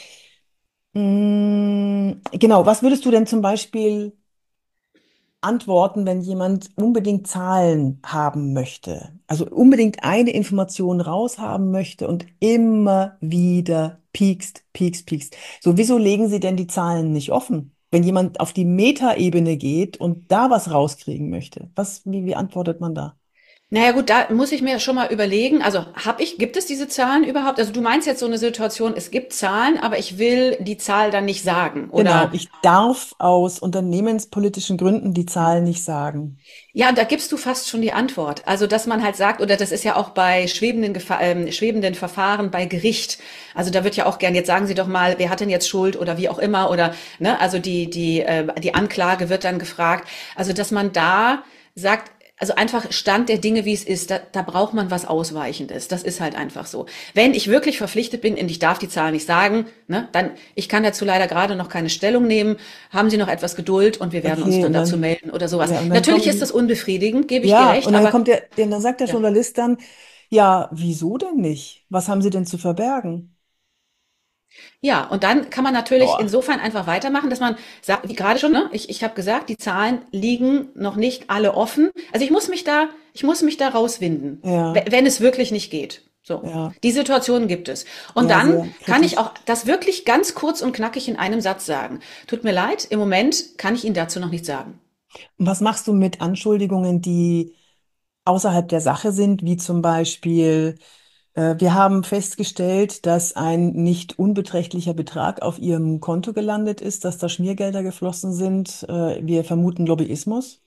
Genau, was würdest du denn zum Beispiel antworten, wenn jemand unbedingt Zahlen haben möchte? Also unbedingt eine Information raushaben möchte und immer wieder piekst, piekst, piekst. So, wieso legen Sie denn die Zahlen nicht offen? Wenn jemand auf die Metaebene geht und da was rauskriegen möchte, wie antwortet man da? Naja gut, da muss ich mir schon mal überlegen, also gibt es diese Zahlen überhaupt? Also du meinst jetzt so eine Situation, es gibt Zahlen, aber ich will die Zahl dann nicht sagen, Genau, oder? ich darf aus unternehmenspolitischen Gründen die Ja. Zahlen nicht sagen. Ja, und da gibst du fast schon die Antwort. Also, dass man halt sagt, oder das ist ja auch bei schwebenden Verfahren bei Gericht. Also da wird ja auch gern, jetzt sagen Sie doch mal, wer hat denn jetzt Schuld oder wie auch immer, oder, ne, also die Anklage wird dann gefragt. Also, dass man da sagt, also einfach Stand der Dinge, wie es ist, da braucht man was Ausweichendes. Das ist halt einfach so. Wenn ich wirklich verpflichtet bin und ich darf die Zahl nicht sagen, ne, dann, ich kann dazu leider gerade noch keine Stellung nehmen. Haben Sie noch etwas Geduld und wir werden uns Okay, dann und dazu dann, melden oder sowas. ja, und dann Natürlich kommen ist das die, unbefriedigend, gebe ich dir ja, und recht, dann aber kommt dann sagt der ja. Journalist dann, ja, wieso denn nicht? Was haben Sie denn zu verbergen? Ja, und dann kann man natürlich Boah. insofern einfach weitermachen, dass man sagt, wie gerade schon, ne, ich habe gesagt, die Zahlen liegen noch nicht alle offen. Also ich muss mich da rauswinden, Ja, wenn es wirklich nicht geht. So. ja, Die Situationen gibt es. Und ja, dann sehr kann ich kritisch. auch das wirklich ganz kurz und knackig in einem Satz sagen. Tut mir leid, im Moment kann ich Ihnen dazu noch nichts sagen. Und was machst du mit Anschuldigungen, die außerhalb der Sache sind, wie zum Beispiel, wir haben festgestellt, dass ein nicht unbeträchtlicher Betrag auf Ihrem Konto gelandet ist, dass da Schmiergelder geflossen sind. Wir vermuten Lobbyismus.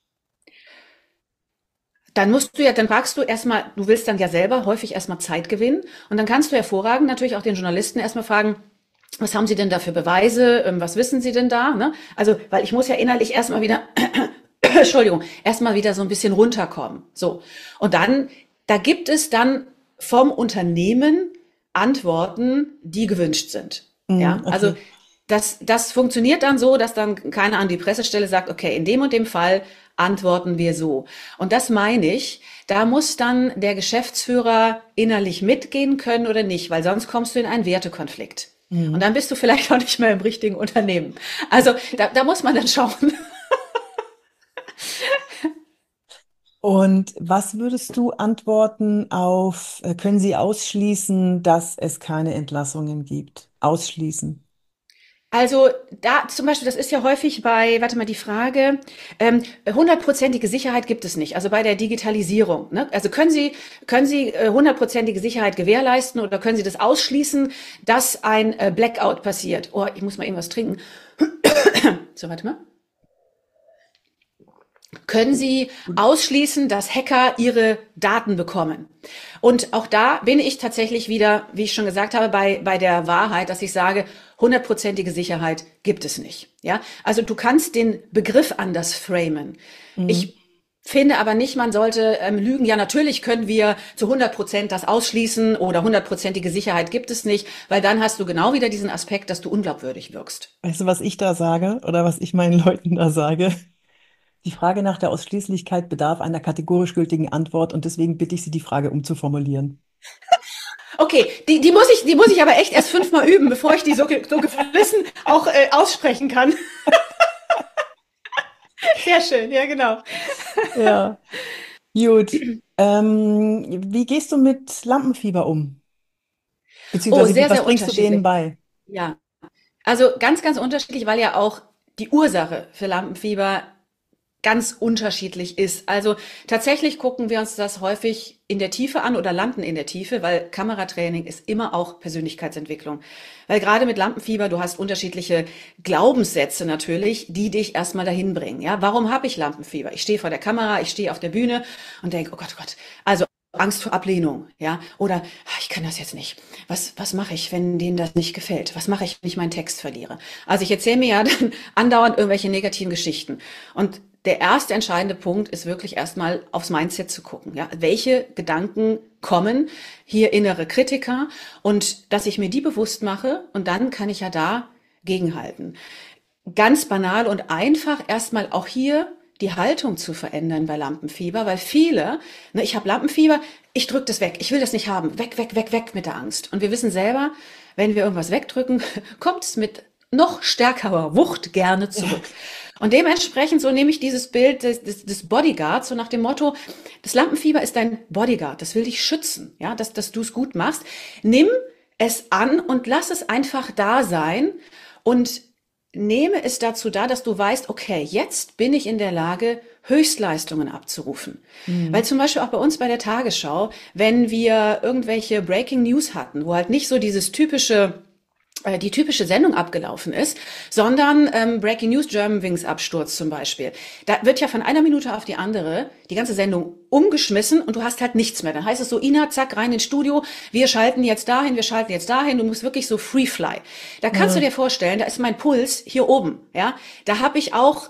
Dann fragst du erstmal, du willst dann ja selber häufig erstmal Zeit gewinnen und dann kannst du hervorragend natürlich auch den Journalisten erstmal fragen, was haben Sie denn da für Beweise? Was wissen Sie denn da? Ne? Also, weil ich muss ja innerlich erstmal wieder, Entschuldigung, erstmal wieder so ein bisschen runterkommen. So. Und dann, da gibt es dann vom Unternehmen Antworten, die gewünscht sind. Mm, Ja, also okay. das funktioniert dann so, dass dann keiner an die Pressestelle sagt, okay, in dem und dem Fall antworten wir so. Und das meine ich, da muss dann der Geschäftsführer innerlich mitgehen können oder nicht, weil sonst kommst du in einen Wertekonflikt. Und Mm. dann bist du vielleicht auch nicht mehr im richtigen Unternehmen. Also da muss man dann schauen. Und was würdest du antworten auf, können Sie ausschließen, dass es keine Entlassungen gibt? Ausschließen. Also da zum Beispiel, das ist ja häufig bei, warte mal, die Frage, hundertprozentige Sicherheit gibt es nicht. Also bei der Digitalisierung. Ne? Also können Sie hundertprozentige Sicherheit gewährleisten oder können Sie das ausschließen, dass ein Blackout passiert? Oh, ich muss mal irgendwas trinken. So, warte mal. Können Sie ausschließen, dass Hacker Ihre Daten bekommen? Und auch da bin ich tatsächlich wieder, wie ich schon gesagt habe, bei der Wahrheit, dass ich sage, hundertprozentige Sicherheit gibt es nicht. Ja, also du kannst den Begriff anders framen. Mm. Ich finde aber nicht, man sollte lügen. Ja, natürlich können wir zu 100% das ausschließen oder hundertprozentige Sicherheit gibt es nicht, weil dann hast du genau wieder diesen Aspekt, dass du unglaubwürdig wirkst. Weißt du, was ich da sage oder was ich meinen Leuten da sage? Die Frage nach der Ausschließlichkeit bedarf einer kategorisch gültigen Antwort und deswegen bitte ich Sie, die Frage umzuformulieren. Okay, die muss ich aber echt erst 5-mal üben, bevor ich die so geflissen auch aussprechen kann. Sehr schön, ja genau. Ja, gut. Wie gehst du mit Lampenfieber um? Oh, Beziehungsweise, sehr, was sehr bringst du denen unterschiedlich. bei? Ja, also ganz, ganz unterschiedlich, weil ja auch die Ursache für Lampenfieber ganz unterschiedlich ist. Also tatsächlich gucken wir uns das häufig in der Tiefe an oder landen in der Tiefe, weil Kameratraining ist immer auch Persönlichkeitsentwicklung. Weil gerade mit Lampenfieber, du hast unterschiedliche Glaubenssätze natürlich, die dich erstmal dahin bringen. Ja, warum habe ich Lampenfieber? Ich stehe vor der Kamera, ich stehe auf der Bühne und denke, oh Gott. Also Angst vor Ablehnung, ja, oder ich kann das jetzt nicht. Was mache ich, wenn denen das nicht gefällt? Was mache ich, wenn ich meinen Text verliere? Also ich erzähle mir ja dann andauernd irgendwelche negativen Geschichten. Und der erste entscheidende Punkt ist wirklich erstmal aufs Mindset zu gucken. Ja? Welche Gedanken kommen, hier innere Kritiker und dass ich mir die bewusst mache und dann kann ich ja da gegenhalten. Ganz banal und einfach erstmal auch hier die Haltung zu verändern bei Lampenfieber, weil viele, ne, ich habe Lampenfieber, ich drücke das weg, ich will das nicht haben, weg, weg, weg, weg mit der Angst. Und wir wissen selber, wenn wir irgendwas wegdrücken, kommt es mit noch stärkerer Wucht gerne zurück. Und dementsprechend, so nehme ich dieses Bild des Bodyguards, so nach dem Motto, das Lampenfieber ist dein Bodyguard, das will dich schützen, ja, dass du es gut machst. Nimm es an und lass es einfach da sein und nehme es dazu da, dass du weißt, okay, jetzt bin ich in der Lage, Höchstleistungen abzurufen. Weil Mhm. zum Beispiel auch bei uns bei der Tagesschau, wenn wir irgendwelche Breaking News hatten, wo halt nicht so dieses typische die typische Sendung abgelaufen ist, sondern Breaking News, Germanwings Absturz zum Beispiel. Da wird ja von einer Minute auf die andere die ganze Sendung umgeschmissen und du hast halt nichts mehr. Dann heißt es so, Ina, zack, rein ins Studio, wir schalten jetzt dahin, du musst wirklich so free fly. Da kannst du Mhm. dir vorstellen, da ist mein Puls hier oben, ja. Da habe ich auch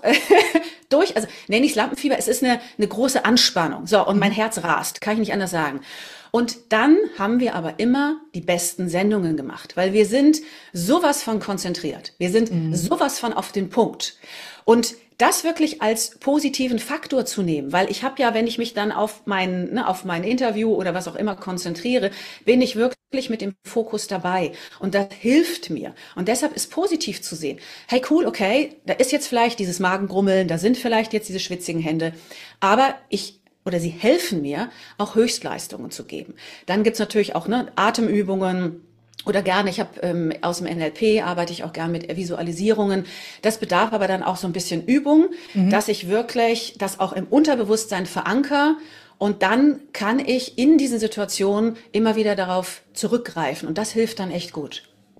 also nenne ich es Lampenfieber, es ist eine große Anspannung. So, und mein Mhm. Herz rast, kann ich nicht anders sagen. Und dann haben wir aber immer die besten Sendungen gemacht, weil wir sind sowas von konzentriert. Wir sind Mhm. sowas von auf den Punkt. Und das wirklich als positiven Faktor zu nehmen, weil ich habe ja, wenn ich mich dann auf auf mein Interview oder was auch immer konzentriere, bin ich wirklich wirklich mit dem Fokus dabei. Und das hilft mir. Und deshalb ist positiv zu sehen. Hey, cool, okay, da ist jetzt vielleicht dieses Magengrummeln, da sind vielleicht jetzt diese schwitzigen Hände, aber sie helfen mir, auch Höchstleistungen zu geben. Dann gibt's natürlich auch Atemübungen, oder gerne, ich habe aus dem NLP arbeite ich auch gern mit Visualisierungen. Das bedarf aber dann auch so ein bisschen Übung, Mhm. dass ich wirklich das auch im Unterbewusstsein verankere und dann kann ich in diesen Situationen immer wieder darauf zurückgreifen und das hilft dann echt gut.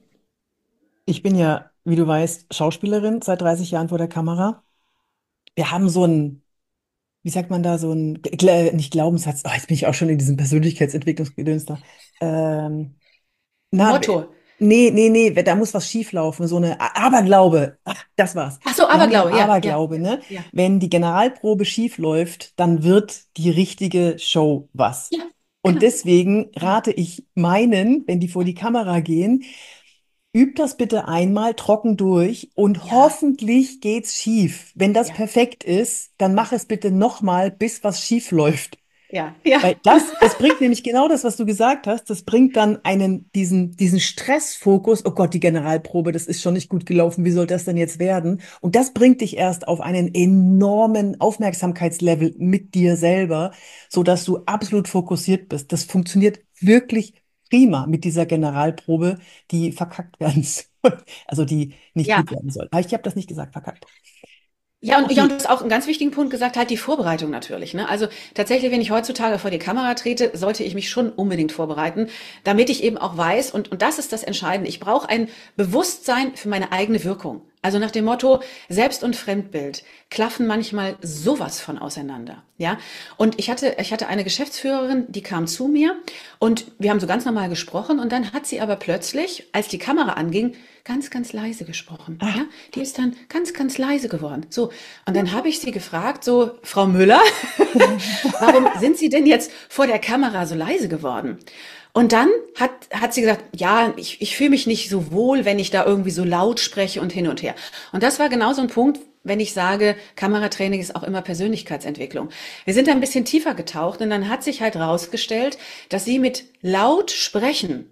Ich bin ja, wie du weißt, Schauspielerin seit 30 Jahren vor der Kamera. Wir haben so ein, wie sagt man da, so ein, nicht Glaubenssatz, oh, jetzt bin ich auch schon in diesem Persönlichkeitsentwicklungsgedöns da. Ähm, na, Motto. nee, da muss was schieflaufen, so eine Aberglaube. Ach, das war's. Ach so, Wir haben ja einen Aberglaube, ja, ja, Aberglaube, ja, ne? ja, Wenn die Generalprobe schief läuft, dann wird die richtige Show was. ja, Und genau, deswegen genau. rate ich meinen, wenn die vor die Kamera gehen, übt das bitte einmal trocken durch und Ja, hoffentlich geht's schief. Wenn das ja, perfekt ist, dann ja, mach es bitte nochmal, bis was schief läuft. ja, ja, Weil das bringt nämlich genau das, was du gesagt hast. Das bringt dann diesen Stressfokus. Oh Gott, die Generalprobe, das ist schon nicht gut gelaufen. Wie soll das denn jetzt werden? Und das bringt dich erst auf einen enormen Aufmerksamkeitslevel mit dir selber, so dass du absolut fokussiert bist. Das funktioniert wirklich prima mit dieser Generalprobe, die verkackt werden soll. Also die nicht ja. gut werden soll. Aber ich habe das nicht gesagt, verkackt. Ja, und Okay. du hast auch einen ganz wichtigen Punkt gesagt, halt die Vorbereitung natürlich, ne? Also tatsächlich, wenn ich heutzutage vor die Kamera trete, sollte ich mich schon unbedingt vorbereiten, damit ich eben auch weiß, und das ist das Entscheidende, ich brauche ein Bewusstsein für meine eigene Wirkung. Also nach dem Motto, Selbst- und Fremdbild klaffen manchmal sowas von auseinander, ja? Und ich hatte eine Geschäftsführerin, die kam zu mir und wir haben so ganz normal gesprochen und dann hat sie aber plötzlich, als die Kamera anging, ganz, ganz leise gesprochen, ja? Ah, Die ist dann ganz, ganz leise geworden. So. Und dann habe ich sie gefragt, so, Frau Müller, warum sind Sie denn jetzt vor der Kamera so leise geworden? Und dann hat sie gesagt, ja, ich fühle mich nicht so wohl, wenn ich da irgendwie so laut spreche und hin und her. Und das war genau so ein Punkt, wenn ich sage, Kameratraining ist auch immer Persönlichkeitsentwicklung. Wir sind da ein bisschen tiefer getaucht und dann hat sich halt rausgestellt, dass sie mit laut sprechen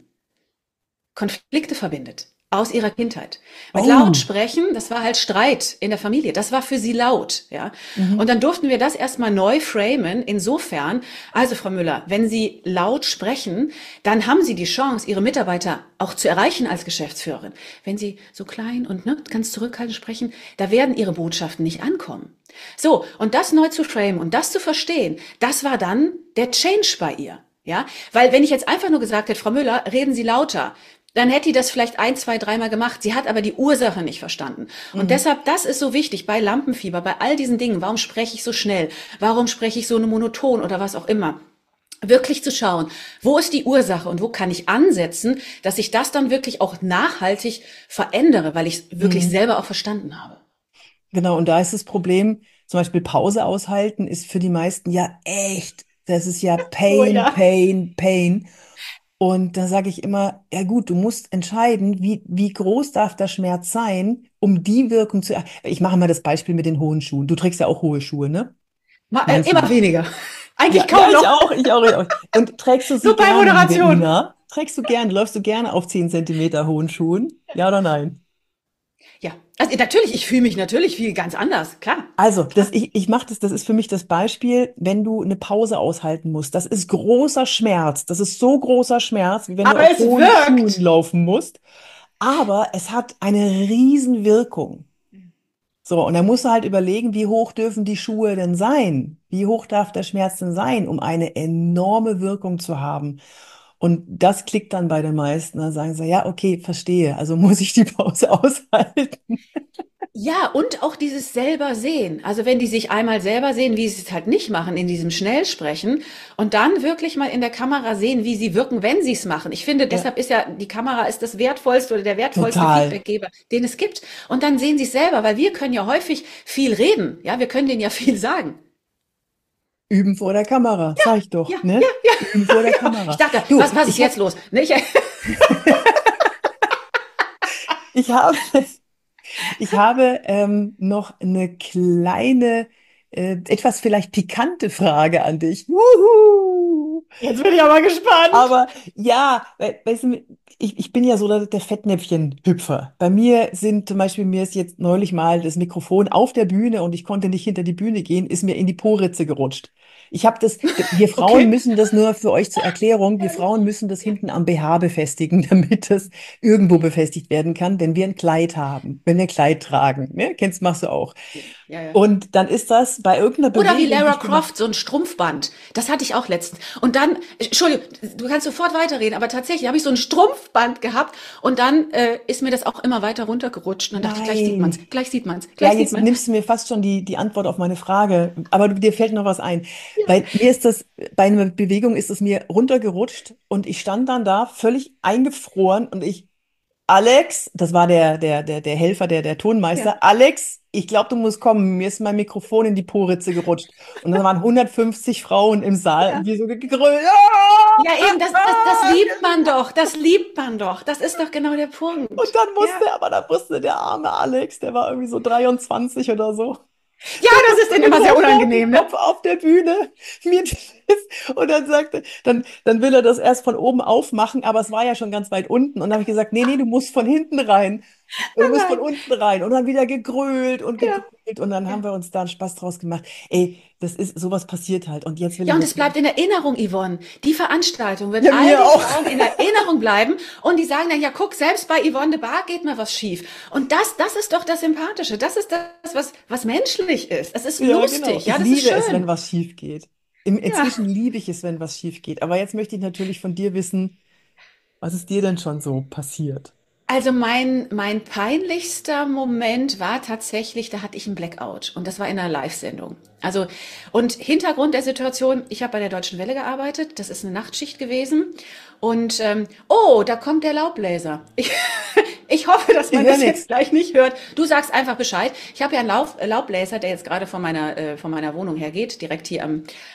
Konflikte verbindet aus ihrer Kindheit. Mit laut oh. sprechen, das war halt Streit in der Familie. Das war für sie laut, ja. Und Mhm. dann durften wir das erstmal neu framen. Insofern, also Frau Müller, wenn Sie laut sprechen, dann haben Sie die Chance, Ihre Mitarbeiter auch zu erreichen als Geschäftsführerin. Wenn Sie so klein und ganz zurückhaltend sprechen, da werden Ihre Botschaften nicht ankommen. So, und das neu zu framen und das zu verstehen, das war dann der Change bei ihr. Ja, weil wenn ich jetzt einfach nur gesagt hätte, Frau Müller, reden Sie lauter, dann hätte die das vielleicht ein, zwei, dreimal gemacht. Sie hat aber die Ursache nicht verstanden. Und Mhm. deshalb, das ist so wichtig bei Lampenfieber, bei all diesen Dingen. Warum spreche ich so schnell? Warum spreche ich so monoton oder was auch immer? Wirklich zu schauen, wo ist die Ursache und wo kann ich ansetzen, dass ich das dann wirklich auch nachhaltig verändere, weil ich es wirklich Mhm. selber auch verstanden habe. Genau, und da ist das Problem, zum Beispiel Pause aushalten, ist für die meisten ja echt, das ist ja Oh Pain, ja. Pain, Pain. Und da sage ich immer, ja gut, du musst entscheiden, wie groß darf der Schmerz sein, um die Wirkung zu. Ich mache mal das Beispiel mit den hohen Schuhen. Du trägst ja auch hohe Schuhe, ne? Meinst du Immer nicht? weniger. Eigentlich Ja, kaum ich noch. auch, ich auch, ich auch. Und trägst du sie Nur bei gerne, liebe Moderation. Ina? Trägst du gerne, läufst du gerne auf 10 Zentimeter hohen Schuhen? Ja oder nein? Ja, also natürlich, ich fühle mich natürlich viel ganz anders, klar, Also, klar. ich mache das ist für mich das Beispiel, wenn du eine Pause aushalten musst. Das ist großer Schmerz. Das ist so großer Schmerz, wie wenn du Aber auf es hohen Schuhen wirkt. laufen musst. Aber es hat eine Riesenwirkung. So, und dann musst du halt überlegen, wie hoch dürfen die Schuhe denn sein? Wie hoch darf der Schmerz denn sein, um eine enorme Wirkung zu haben? Und das klickt dann bei den meisten. Dann sagen sie, ja, okay, verstehe. Also muss ich die Pause aushalten. Ja, und auch dieses selber sehen. Also wenn die sich einmal selber sehen, wie sie es halt nicht machen, in diesem Schnellsprechen und dann wirklich mal in der Kamera sehen, wie sie wirken, wenn sie es machen. Ich finde, Ja, deshalb ist ja die Kamera ist das wertvollste oder der wertvollste total. Feedbackgeber, den es gibt. Und dann sehen sie es selber, weil wir können ja häufig viel reden. Ja, wir können denen ja viel sagen. Üben vor der Kamera, sag ich Ja, doch, ja, ne? ja, Üben vor der ja. Ich Kamera. dachte, Du, was ist jetzt los? Ne, ich habe, ich habe noch eine kleine etwas vielleicht pikante Frage an dich. Wuhu! Jetzt bin ich aber gespannt. Aber ja, weißt du, ich bin ja so der Fettnäpfchen-Hüpfer. Bei mir sind zum Beispiel, mir ist jetzt neulich mal das Mikrofon auf der Bühne und ich konnte nicht hinter die Bühne gehen, ist mir in die Po-Ritze gerutscht. Ich habe das, wir Frauen Okay. müssen das nur für euch zur Erklärung, wir Frauen müssen das hinten am BH befestigen, damit das irgendwo befestigt werden kann, wenn wir ein Kleid haben, wenn wir ein Kleid tragen. Ne? Machst du auch. Ja, ja. Und dann ist das bei irgendeiner Oder wie Bewegung, die Lara ich gemacht Croft, so ein Strumpfband. Das hatte ich auch letztens. Und dann, Entschuldigung, du kannst sofort weiterreden, aber tatsächlich habe ich so ein Strumpfband gehabt und dann ist mir das auch immer weiter runtergerutscht. Und dann dachte ich, gleich sieht man's, Nein. gleich sieht man's, Ja, gleich sieht jetzt man's. nimmst du mir fast schon die Antwort auf meine Frage, aber dir fällt noch was ein. Bei mir ist das, bei einer Bewegung ist es mir runtergerutscht und ich stand dann da völlig eingefroren und Alex, das war der Helfer, der Ja. Tonmeister, Alex, ich glaube, du musst kommen, mir ist mein Mikrofon in die Po-Ritze gerutscht. Und dann waren 150 Frauen im Saal und Ja. wir so gegrölt. Ah! Ja, eben, das liebt man doch, das liebt man doch. Das ist doch genau der Und Punkt. dann Ja. musste der arme Alex, der war irgendwie so 23 oder so. Ja, Der das ist musste denen mit immer sehr hochrotem unangenehm, ne? Kopf auf der Bühne mir und dann dann will er das erst von oben aufmachen, aber es war ja schon ganz weit unten. Und dann habe ich gesagt, nee, du musst von hinten rein. Du musst von Nein. unten rein. Und dann wieder gegrölt und Ja. gegrölt. Und dann haben Ja. wir uns da einen Spaß draus gemacht. Ey, sowas passiert halt. Und jetzt will Ja, ich und jetzt es mal. bleibt in Erinnerung, Yvonne. Die Veranstaltung wird Ja, all mir den auch. Frauen in Erinnerung bleiben und die sagen dann, ja, guck, selbst bei Yvonne de Bar geht mal was schief. Und das ist doch das Sympathische. Das ist das, was menschlich ist. Es ist Ja, genau. lustig. Ich Ja, das ist liebe es, wenn schön. was schief geht. Ja. Inzwischen liebe ich es, wenn was schief geht. Aber jetzt möchte ich natürlich von dir wissen, was ist dir denn schon so passiert? Also mein peinlichster Moment war tatsächlich, da hatte ich einen Blackout und das war in einer Live-Sendung. Also und Hintergrund der Situation, ich habe bei der Deutschen Welle gearbeitet, das ist eine Nachtschicht gewesen und oh, da kommt der Laubbläser. Ich hoffe, dass Ich man höre das jetzt nichts. gleich nicht hört. Du sagst einfach Bescheid. Ich habe ja einen Laubbläser, der jetzt gerade von meiner Wohnung hergeht, direkt hier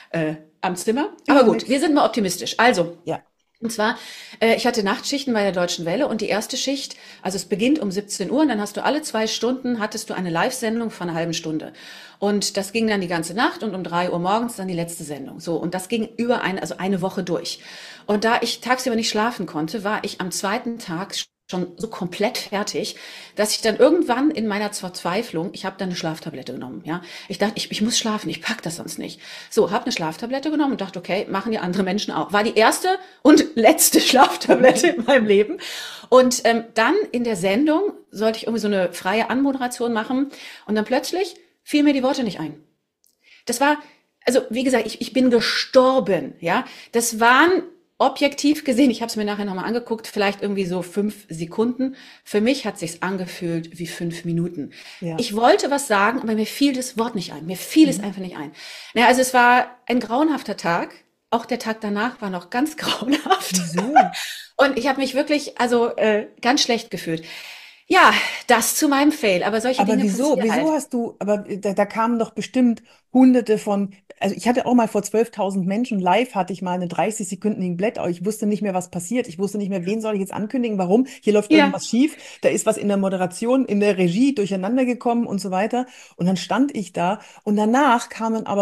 am Zimmer. Ich Aber höre gut, nichts. wir sind mal optimistisch. Also, Ja. und zwar, ich hatte Nachtschichten bei der Deutschen Welle und die erste Schicht, also es beginnt um 17 Uhr und dann hast du alle 2 Stunden, hattest du eine Live-Sendung von einer halben Stunde. Und das ging dann die ganze Nacht und um 3 Uhr morgens dann die letzte Sendung. So, und das ging über also eine Woche durch. Und da ich tagsüber nicht schlafen konnte, war ich am zweiten Tag schon so komplett fertig, dass ich dann irgendwann in meiner Verzweiflung, ich habe dann eine Schlaftablette genommen, ja. Ich dachte, ich muss schlafen, ich pack das sonst nicht. So, habe eine Schlaftablette genommen und dachte, okay, machen die andere Menschen auch. War die erste und letzte Schlaftablette in meinem Leben. Und dann in der Sendung sollte ich irgendwie so eine freie Anmoderation machen und dann plötzlich fielen mir die Worte nicht ein. Das war, also wie gesagt, ich bin gestorben, ja. Das waren objektiv gesehen, ich habe es mir nachher nochmal angeguckt, vielleicht irgendwie so 5 Sekunden. Für mich hat sich's angefühlt wie 5 Minuten. Ja. Ich wollte was sagen, aber mir fiel das Wort nicht ein. Mir fiel es Mhm. einfach nicht ein. Naja, also es war ein grauenhafter Tag. Auch der Tag danach war noch ganz grauenhaft. Wieso? Und ich habe mich wirklich, also ganz schlecht gefühlt. Ja, das zu meinem Fail. Aber solche Aber Dinge passieren wieso halt. hast du, aber da kamen doch bestimmt Hunderte von, also ich hatte auch mal vor 12.000 Menschen live, hatte ich mal einen 30-sekündigen Blackout. Ich wusste nicht mehr, was passiert. Ich wusste nicht mehr, wen soll ich jetzt ankündigen, warum. Hier läuft Ja, irgendwas schief, da ist was in der Moderation, in der Regie durcheinander gekommen und so weiter. Und dann stand ich da und danach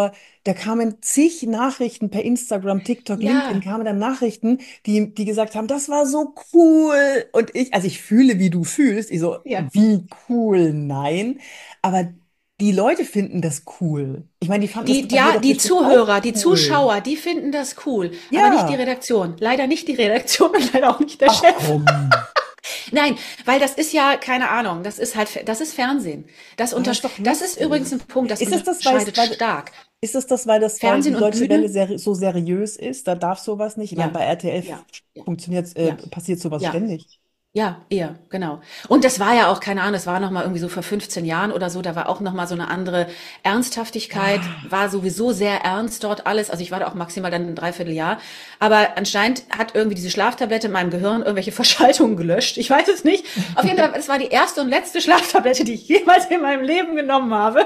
da kamen zig Nachrichten per Instagram, TikTok, LinkedIn, ja, kamen dann Nachrichten, die gesagt haben, das war so cool. Und also ich fühle, wie du fühlst. Ich so, ja. wie cool, nein. Aber die Leute finden das cool. Ich meine, die fanden das bei dir Ja, doch die bestimmt auch Zuhörer, die cool. Zuschauer, die finden das cool, aber nicht die Ja. Redaktion. Leider nicht die Redaktion und leider auch nicht der Ach Chef. komm. Nein, weil das ist ja, keine Ahnung, das ist halt, das ist Fernsehen. Aber ist doch Das ist übrigens ein lustig. Punkt, das Ist es unterscheidet stark. weil Fernsehen die und Deutsche Welle Bühne, so seriös ist? Da darf sowas nicht. Ich meine, ja, bei RTL ja, ja, ja, passiert sowas ja. ständig. Ja, eher, genau. Und das war ja auch, keine Ahnung, das war noch mal irgendwie so vor 15 Jahren oder so, da war auch noch mal so eine andere Ernsthaftigkeit, Ja. war sowieso sehr ernst dort alles. Also ich war da auch maximal dann ein Dreivierteljahr. Aber anscheinend hat irgendwie diese Schlaftablette in meinem Gehirn irgendwelche Verschaltungen gelöscht. Ich weiß es nicht. Auf jeden Fall, es war die erste und letzte Schlaftablette, die ich jemals in meinem Leben genommen habe.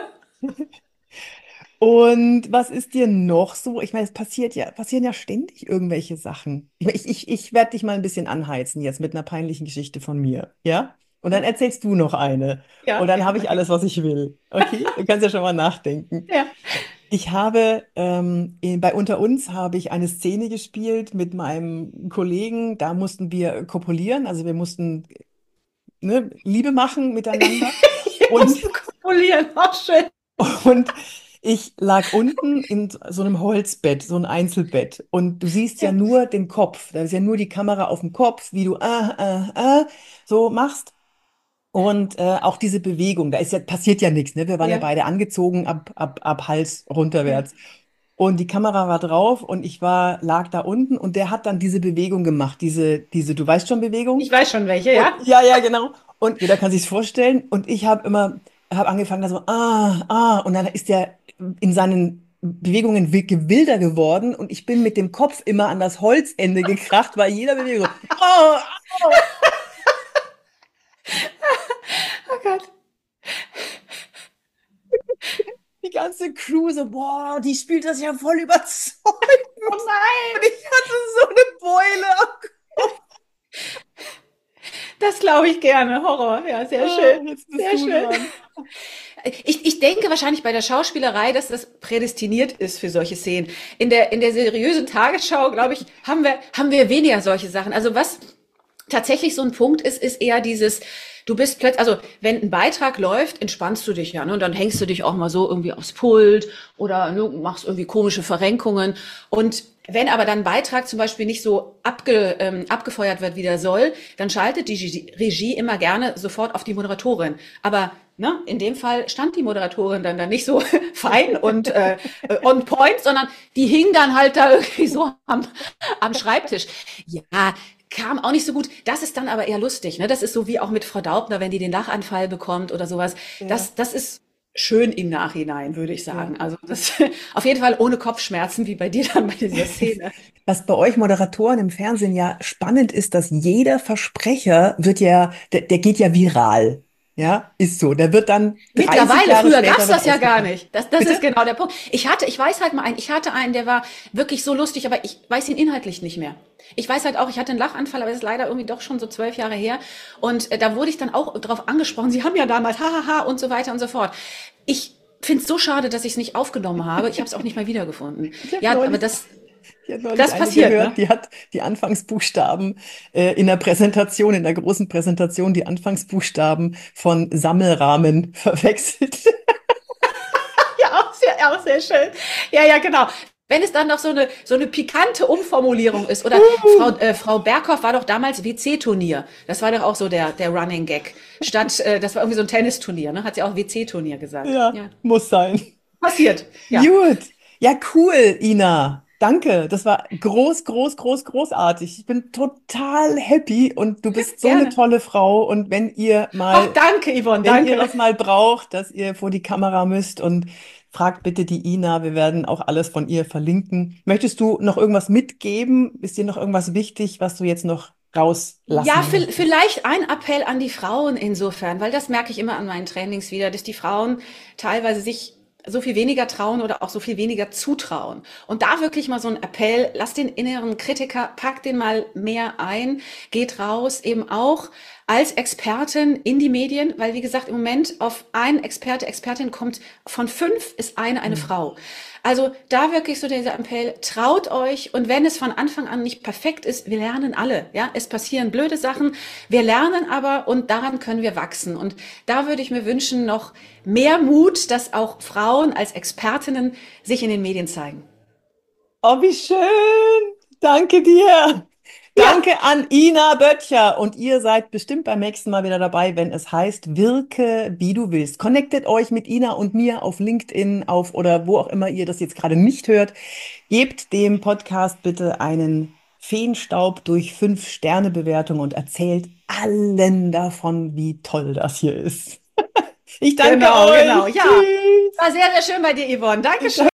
Und was ist dir noch so? Ich meine, passieren ja ständig irgendwelche Sachen. Ich werde dich mal ein bisschen anheizen jetzt mit einer peinlichen Geschichte von mir. Ja? Und dann erzählst du noch eine. Und Ja, dann ja, habe ich okay. alles, was ich will. Okay? Du kannst ja schon mal nachdenken. Ja. Ich habe bei Unter uns habe ich eine Szene gespielt mit meinem Kollegen. Da mussten wir kopulieren, also wir mussten Liebe machen miteinander. Wir Und, mussten kopulieren, auch schön. und ich lag unten in so einem Holzbett, so ein Einzelbett. Und du siehst ja Ja, nur den Kopf. Da ist ja nur die Kamera auf dem Kopf, wie du so machst. Und auch diese Bewegung, passiert ja nichts, ne? Wir waren ja ja, beide angezogen ab Hals ja. runterwärts. Und die Kamera war drauf und lag da unten und der hat dann diese Bewegung gemacht, du weißt schon, Bewegung? Ich weiß schon welche, Und ja? ja, ja, genau. Und jeder kann sich's vorstellen. Und ich habe angefangen, da so, und dann ist der in seinen Bewegungen wilder geworden und ich bin mit dem Kopf immer an das Holzende gekracht bei jeder Bewegung. Oh. Oh Gott. Die ganze Crew so, boah, die spielt das ja voll überzeugend. Oh Und nein, ich hatte so eine Beule. das glaube ich gerne. Horror, ja, sehr schön. Ah, jetzt bist Sehr du schön. dran. Ich denke wahrscheinlich bei der Schauspielerei, dass das prädestiniert ist für solche Szenen. In der seriösen Tagesschau, glaube ich, haben wir weniger solche Sachen. Also was tatsächlich so ein Punkt ist, ist eher dieses, du bist plötzlich, also wenn ein Beitrag läuft, entspannst du dich ja, ne? Und dann hängst du dich auch mal so irgendwie aufs Pult oder ne, machst irgendwie komische Verrenkungen. Und wenn aber dann ein Beitrag zum Beispiel nicht so abgefeuert wird, wie der soll, dann schaltet die Regie immer gerne sofort auf die Moderatorin. Aber ne, in dem Fall stand die Moderatorin dann nicht so fein und on point, sondern die hing dann halt da irgendwie so am Schreibtisch. Ja, kam auch nicht so gut. Das ist dann aber eher lustig, ne? Das ist so wie auch mit Frau Daubner, wenn die den Lachanfall bekommt oder sowas. Ja, Das ist schön im Nachhinein, würde ich ja. sagen. Also das auf jeden Fall ohne Kopfschmerzen, wie bei dir dann bei dieser Szene. Was bei euch Moderatoren im Fernsehen ja spannend ist, dass jeder Versprecher der geht ja viral. Ja, ist so. Der wird dann 30 Mittlerweile, Jahre früher später gab's wird das ja gar ausgepackt. nicht. Das ist Bitte? genau der Punkt. Ich weiß halt mal einen, ich hatte einen, der war wirklich so lustig, aber ich weiß ihn inhaltlich nicht mehr. Ich weiß halt auch, ich hatte einen Lachanfall, aber das ist leider irgendwie doch schon so 12 Jahre her. Und da wurde ich dann auch drauf angesprochen, Sie haben ja damals hahaha und so weiter und so fort. Ich finde es so schade, dass ich es nicht aufgenommen habe. Ich habe es auch nicht mal wiedergefunden. Ich habe Ja, aber neulich, das, ich hab neulich das eine passiert, ne? gehört, die hat die Anfangsbuchstaben in der Präsentation, in der großen Präsentation, die Anfangsbuchstaben von Sammelrahmen verwechselt. Ja, auch sehr schön. Ja, ja, genau. Wenn es dann noch so eine pikante Umformulierung ist. Oder Frau Berghoff war doch damals WC-Turnier. Das war doch auch so der Running Gag. Statt, das war irgendwie so ein Tennisturnier, ne? Hat sie auch WC-Turnier gesagt. Ja, Ja. muss sein. Passiert. Ja. Gut. Ja, cool, Ina. Danke. Das war großartig. Ich bin total happy und du bist so eine Gerne. tolle Frau. Und Ach, danke, Yvonne, wenn ihr danke. das mal braucht, dass ihr vor die Kamera müsst und fragt bitte die Ina. Wir werden auch alles von ihr verlinken. Möchtest du noch irgendwas mitgeben? Ist dir noch irgendwas wichtig, was du jetzt noch Ja, rauslassen möchtest? vielleicht ein Appell an die Frauen insofern, weil das merke ich immer an meinen Trainings wieder, dass die Frauen teilweise sich so viel weniger trauen oder auch so viel weniger zutrauen. Und da wirklich mal so ein Appell, lasst den inneren Kritiker, packt den mal mehr ein, geht raus, eben auch als Expertin in die Medien, weil wie gesagt, im Moment auf einen Experte, Expertin kommt von 5 ist eine Hm. Frau. Also da wirklich so dieser Appell, traut euch und wenn es von Anfang an nicht perfekt ist, wir lernen alle, ja, es passieren blöde Sachen, wir lernen aber und daran können wir wachsen und da würde ich mir wünschen noch mehr Mut, dass auch Frauen als Expertinnen sich in den Medien zeigen. Oh, wie schön. Danke dir. Ja, Danke an Ina Böttcher. Und ihr seid bestimmt beim nächsten Mal wieder dabei, wenn es heißt, wirke wie du willst. Connectet euch mit Ina und mir auf LinkedIn, oder wo auch immer ihr das jetzt gerade nicht hört. Gebt dem Podcast bitte einen Feenstaub durch 5-Sterne-Bewertung und erzählt allen davon, wie toll das hier ist. Ich danke genau, genau. euch. Ja, Tschüss. war sehr, sehr schön bei dir, Yvonne. Dankeschön.